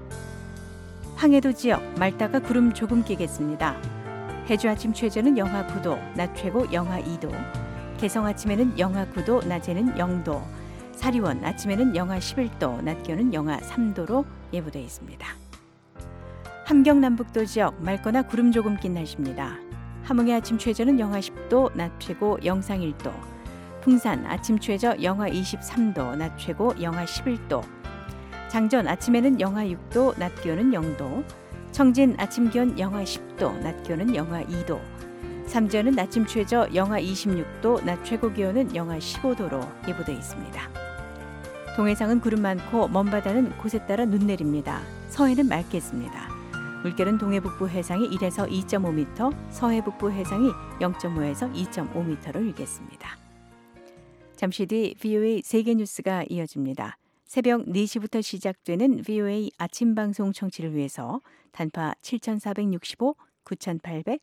황해도 지역 맑다가 구름 조금 끼겠습니다. 해주 아침 최저는 영하 9도, 낮 최고 영하 2도, 개성 아침에는 영하 9도, 낮에는 0도, 사리원 아침에는 영하 11도, 낮 기온은 영하 3도로 예보되어 있습니다. 함경 남북도 지역 맑거나 구름 조금 낀 날씨입니다. 함흥의 아침 최저는 영하 10도, 낮 최고 영상 1도, 풍산 아침 최저 영하 23도, 낮 최고 영하 11도, 장전 아침에는 영하 6도, 낮 기온은 0도, 청진 아침 기온 영하 10도, 낮 기온은 영하 2도, 삼전은 아침 최저 영하 26도, 낮 최고 기온은 영하 15도로 예보되어 있습니다. 동해상은 구름 많고 먼바다는 곳에 따라 눈 내립니다. 서해는 맑겠습니다. 물결은 동해북부 해상이 1에서 2.5m, 서해북부 해상이 0.5에서 2.5m로 일겠습니다. 잠시 뒤 VOA 세계뉴스가 이어집니다. 새벽 4시부터 시작되는 VOA 아침 방송 청취를 위해서 단파 7465, 9800,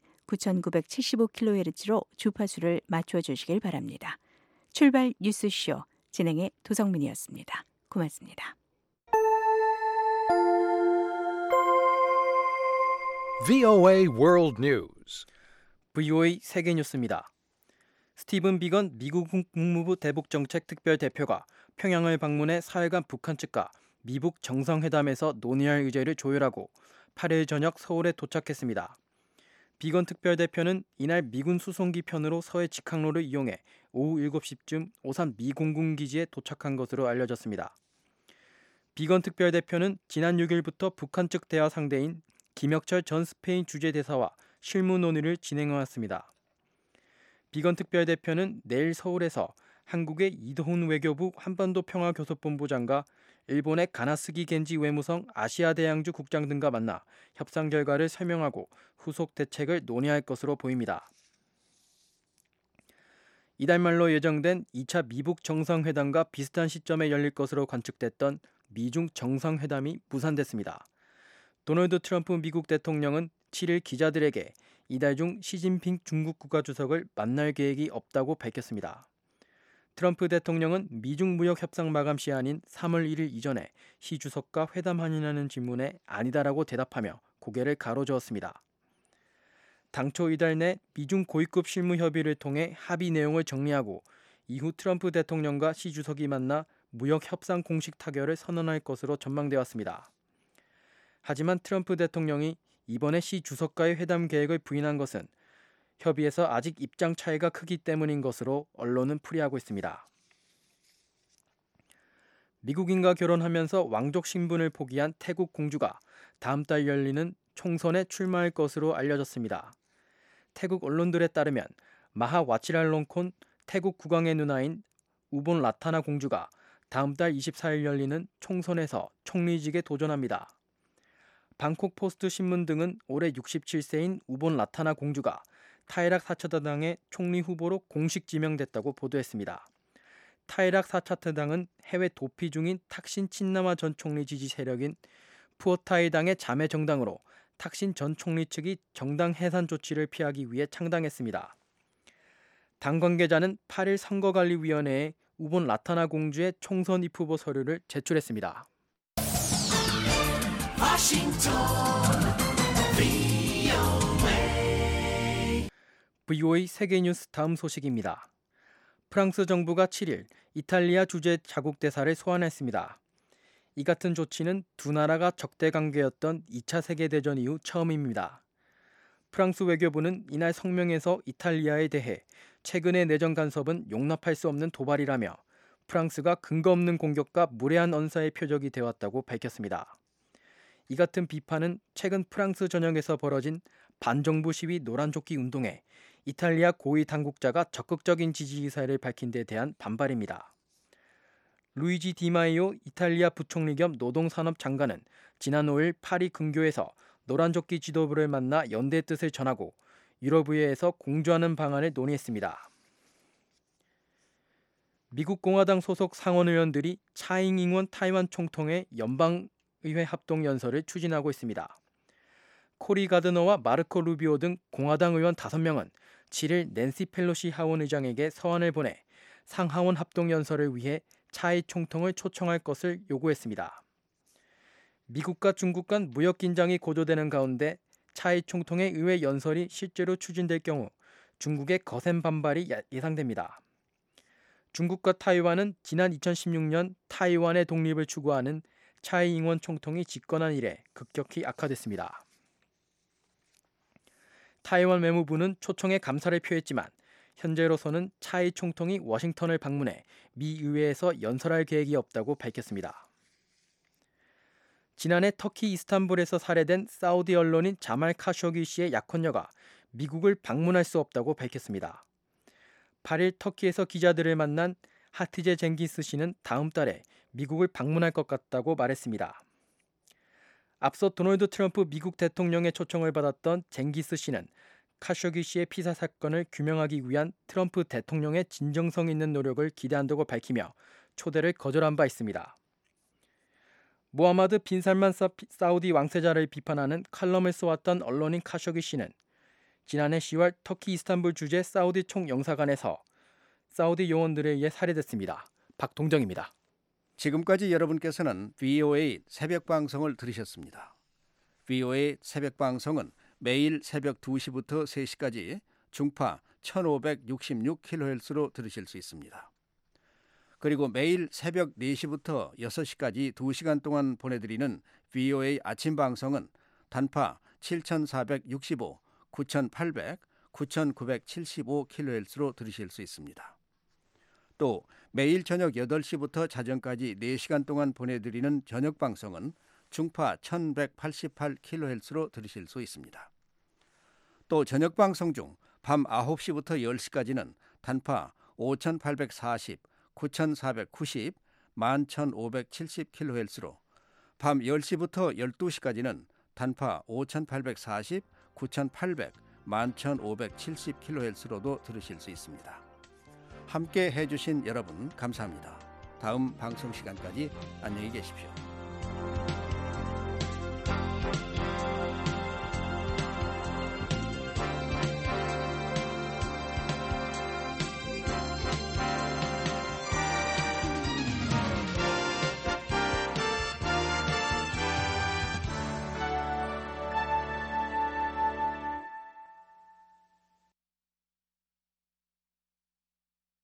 9975kHz로 주파수를 맞춰 주시길 바랍니다. 출발 뉴스쇼 진행의 도성민이었습니다. 고맙습니다. VOA World News. VOA 세계뉴스입니다. 스티븐 비건 미국 국무부 대북정책 특별대표가 평양을 방문해 4일간 북한 측과 미북 정상회담에서 논의할 의제를 조율하고 8일 저녁 서울에 도착했습니다. 비건 특별대표는 이날 미군 수송기 편으로 서해 직항로를 이용해 오후 7시쯤 오산 미 공군기지에 도착한 것으로 알려졌습니다. 비건 특별대표는 지난 6일부터 북한 측 대화 상대인 김혁철 전 스페인 주재대사와 실무 논의를 진행해왔습니다. 비건 특별대표는 내일 서울에서 한국의 이도훈 외교부 한반도 평화교섭본부장과 일본의 가나스기 겐지 외무성 아시아대양주 국장 등과 만나 협상 결과를 설명하고 후속 대책을 논의할 것으로 보입니다. 이달 말로 예정된 2차 미북 정상회담과 비슷한 시점에 열릴 것으로 관측됐던 미중 정상회담이 무산됐습니다. 도널드 트럼프 미국 대통령은 7일 기자들에게 이달 중 시진핑 중국 국가주석을 만날 계획이 없다고 밝혔습니다. 트럼프 대통령은 미중 무역 협상 마감 시한인 3월 1일 이전에 시 주석과 회담하느냐는 질문에 아니다라고 대답하며 고개를 가로저었습니다. 당초 이달 내 미중 고위급 실무 협의를 통해 합의 내용을 정리하고 이후 트럼프 대통령과 시 주석이 만나 무역 협상 공식 타결을 선언할 것으로 전망되어 왔습니다. 하지만 트럼프 대통령이 이번에 시 주석과의 회담 계획을 부인한 것은 협의에서 아직 입장 차이가 크기 때문인 것으로 언론은 풀이하고 있습니다. 미국인과 결혼하면서 왕족 신분을 포기한 태국 공주가 다음 달 열리는 총선에 출마할 것으로 알려졌습니다. 태국 언론들에 따르면 마하 와치랄롱콘 태국 국왕의 누나인 우본 라타나 공주가 다음 달 24일 열리는 총선에서 총리직에 도전합니다. 방콕 포스트 신문 등은 올해 67세인 우본 라타나 공주가 타이락 사차트당의 총리 후보로 공식 지명됐다고 보도했습니다. 타이락 사차트당은 해외 도피 중인 탁신 친나마 전 총리 지지 세력인 푸어타이당의 자매 정당으로 탁신 전 총리 측이 정당 해산 조치를 피하기 위해 창당했습니다. 당 관계자는 8일 선거관리위원회에 우본 라타나 공주의 총선 입후보 서류를 제출했습니다. VOA 세계뉴스 다음 소식입니다. 프랑스 정부가 7일 이탈리아 주재 자국 대사를 소환했습니다. 이 같은 조치는 두 나라가 적대 관계였던 2차 세계대전 이후 처음입니다. 프랑스 외교부는 이날 성명에서 이탈리아에 대해 최근의 내정 간섭은 용납할 수 없는 도발이라며 프랑스가 근거 없는 공격과 무례한 언사의 표적이 되었다고 밝혔습니다. 이 같은 비판은 최근 프랑스 전역에서 벌어진 반정부 시위 노란조끼 운동에 이탈리아 고위 당국자가 적극적인 지지 의사를 밝힌 데 대한 반발입니다. 루이지 디마이오 이탈리아 부총리 겸 노동산업 장관은 지난 5일 파리 근교에서 노란조끼 지도부를 만나 연대의 뜻을 전하고 유럽의회에서 공조하는 방안을 논의했습니다. 미국 공화당 소속 상원의원들이 차잉잉원 타이완 총통의 연방의회 합동연설을 추진하고 있습니다. 코리 가드너와 마르코 루비오 등 공화당 의원 5명은 7일 낸시 펠로시 하원의장에게 서한을 보내 상하원 합동연설을 위해 차이 총통을 초청할 것을 요구했습니다. 미국과 중국 간 무역 긴장이 고조되는 가운데 차이 총통의 의회 연설이 실제로 추진될 경우 중국의 거센 반발이 예상됩니다. 중국과 타이완은 지난 2016년 타이완의 독립을 추구하는 차이 잉원 총통이 집권한 이래 급격히 악화됐습니다. 타이완 외무부는 초청에 감사를 표했지만 현재로서는 차이 총통이 워싱턴을 방문해 미 의회에서 연설할 계획이 없다고 밝혔습니다. 지난해 터키 이스탄불에서 살해된 사우디 언론인 자말 카쇼기 씨의 약혼녀가 미국을 방문할 수 없다고 밝혔습니다. 8일 터키에서 기자들을 만난 하티제 쟁기스 씨는 다음 달에 미국을 방문할 것 같다고 말했습니다. 앞서 도널드 트럼프 미국 대통령의 초청을 받았던 쟁기스 씨는 카쇼기 씨의 피살 사건을 규명하기 위한 트럼프 대통령의 진정성 있는 노력을 기대한다고 밝히며 초대를 거절한 바 있습니다. 모하마드 빈 살만 사우디 왕세자를 비판하는 칼럼을 써왔던 언론인 카쇼기 씨는 지난해 10월 터키 이스탄불 주재 사우디 총영사관에서 사우디 요원들에 의해 살해됐습니다. 박동정입니다. 지금까지 여러분께서는 VOA 새벽 방송을 들으셨습니다. VOA 새벽 방송은 매일 새벽 2시부터 3시까지 중파 1566kHz로 들으실 수 있습니다. 그리고 매일 새벽 4시부터 6시까지 2시간 동안 보내드리는 VOA 아침 방송은 단파 7465, 9800, 9975kHz로 들으실 수 있습니다. 또 매일 저녁 8시부터 자정까지 4시간 동안 보내드리는 저녁 방송은 중파 1188kHz로 들으실 수 있습니다. 또 저녁 방송 중 밤 9시부터 10시까지는 단파 5840, 9490, 11570kHz로 밤 10시부터 12시까지는 단파 5840, 9800, 11570kHz로도 들으실 수 있습니다. 함께 해주신 여러분 감사합니다. 다음 방송 시간까지 안녕히 계십시오.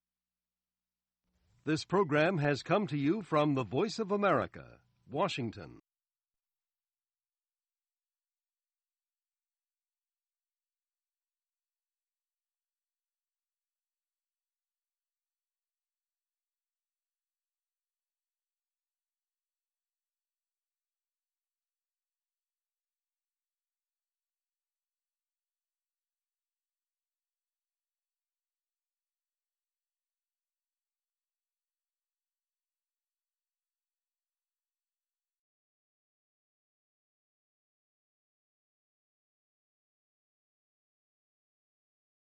This program has come to you from the Voice of America, Washington.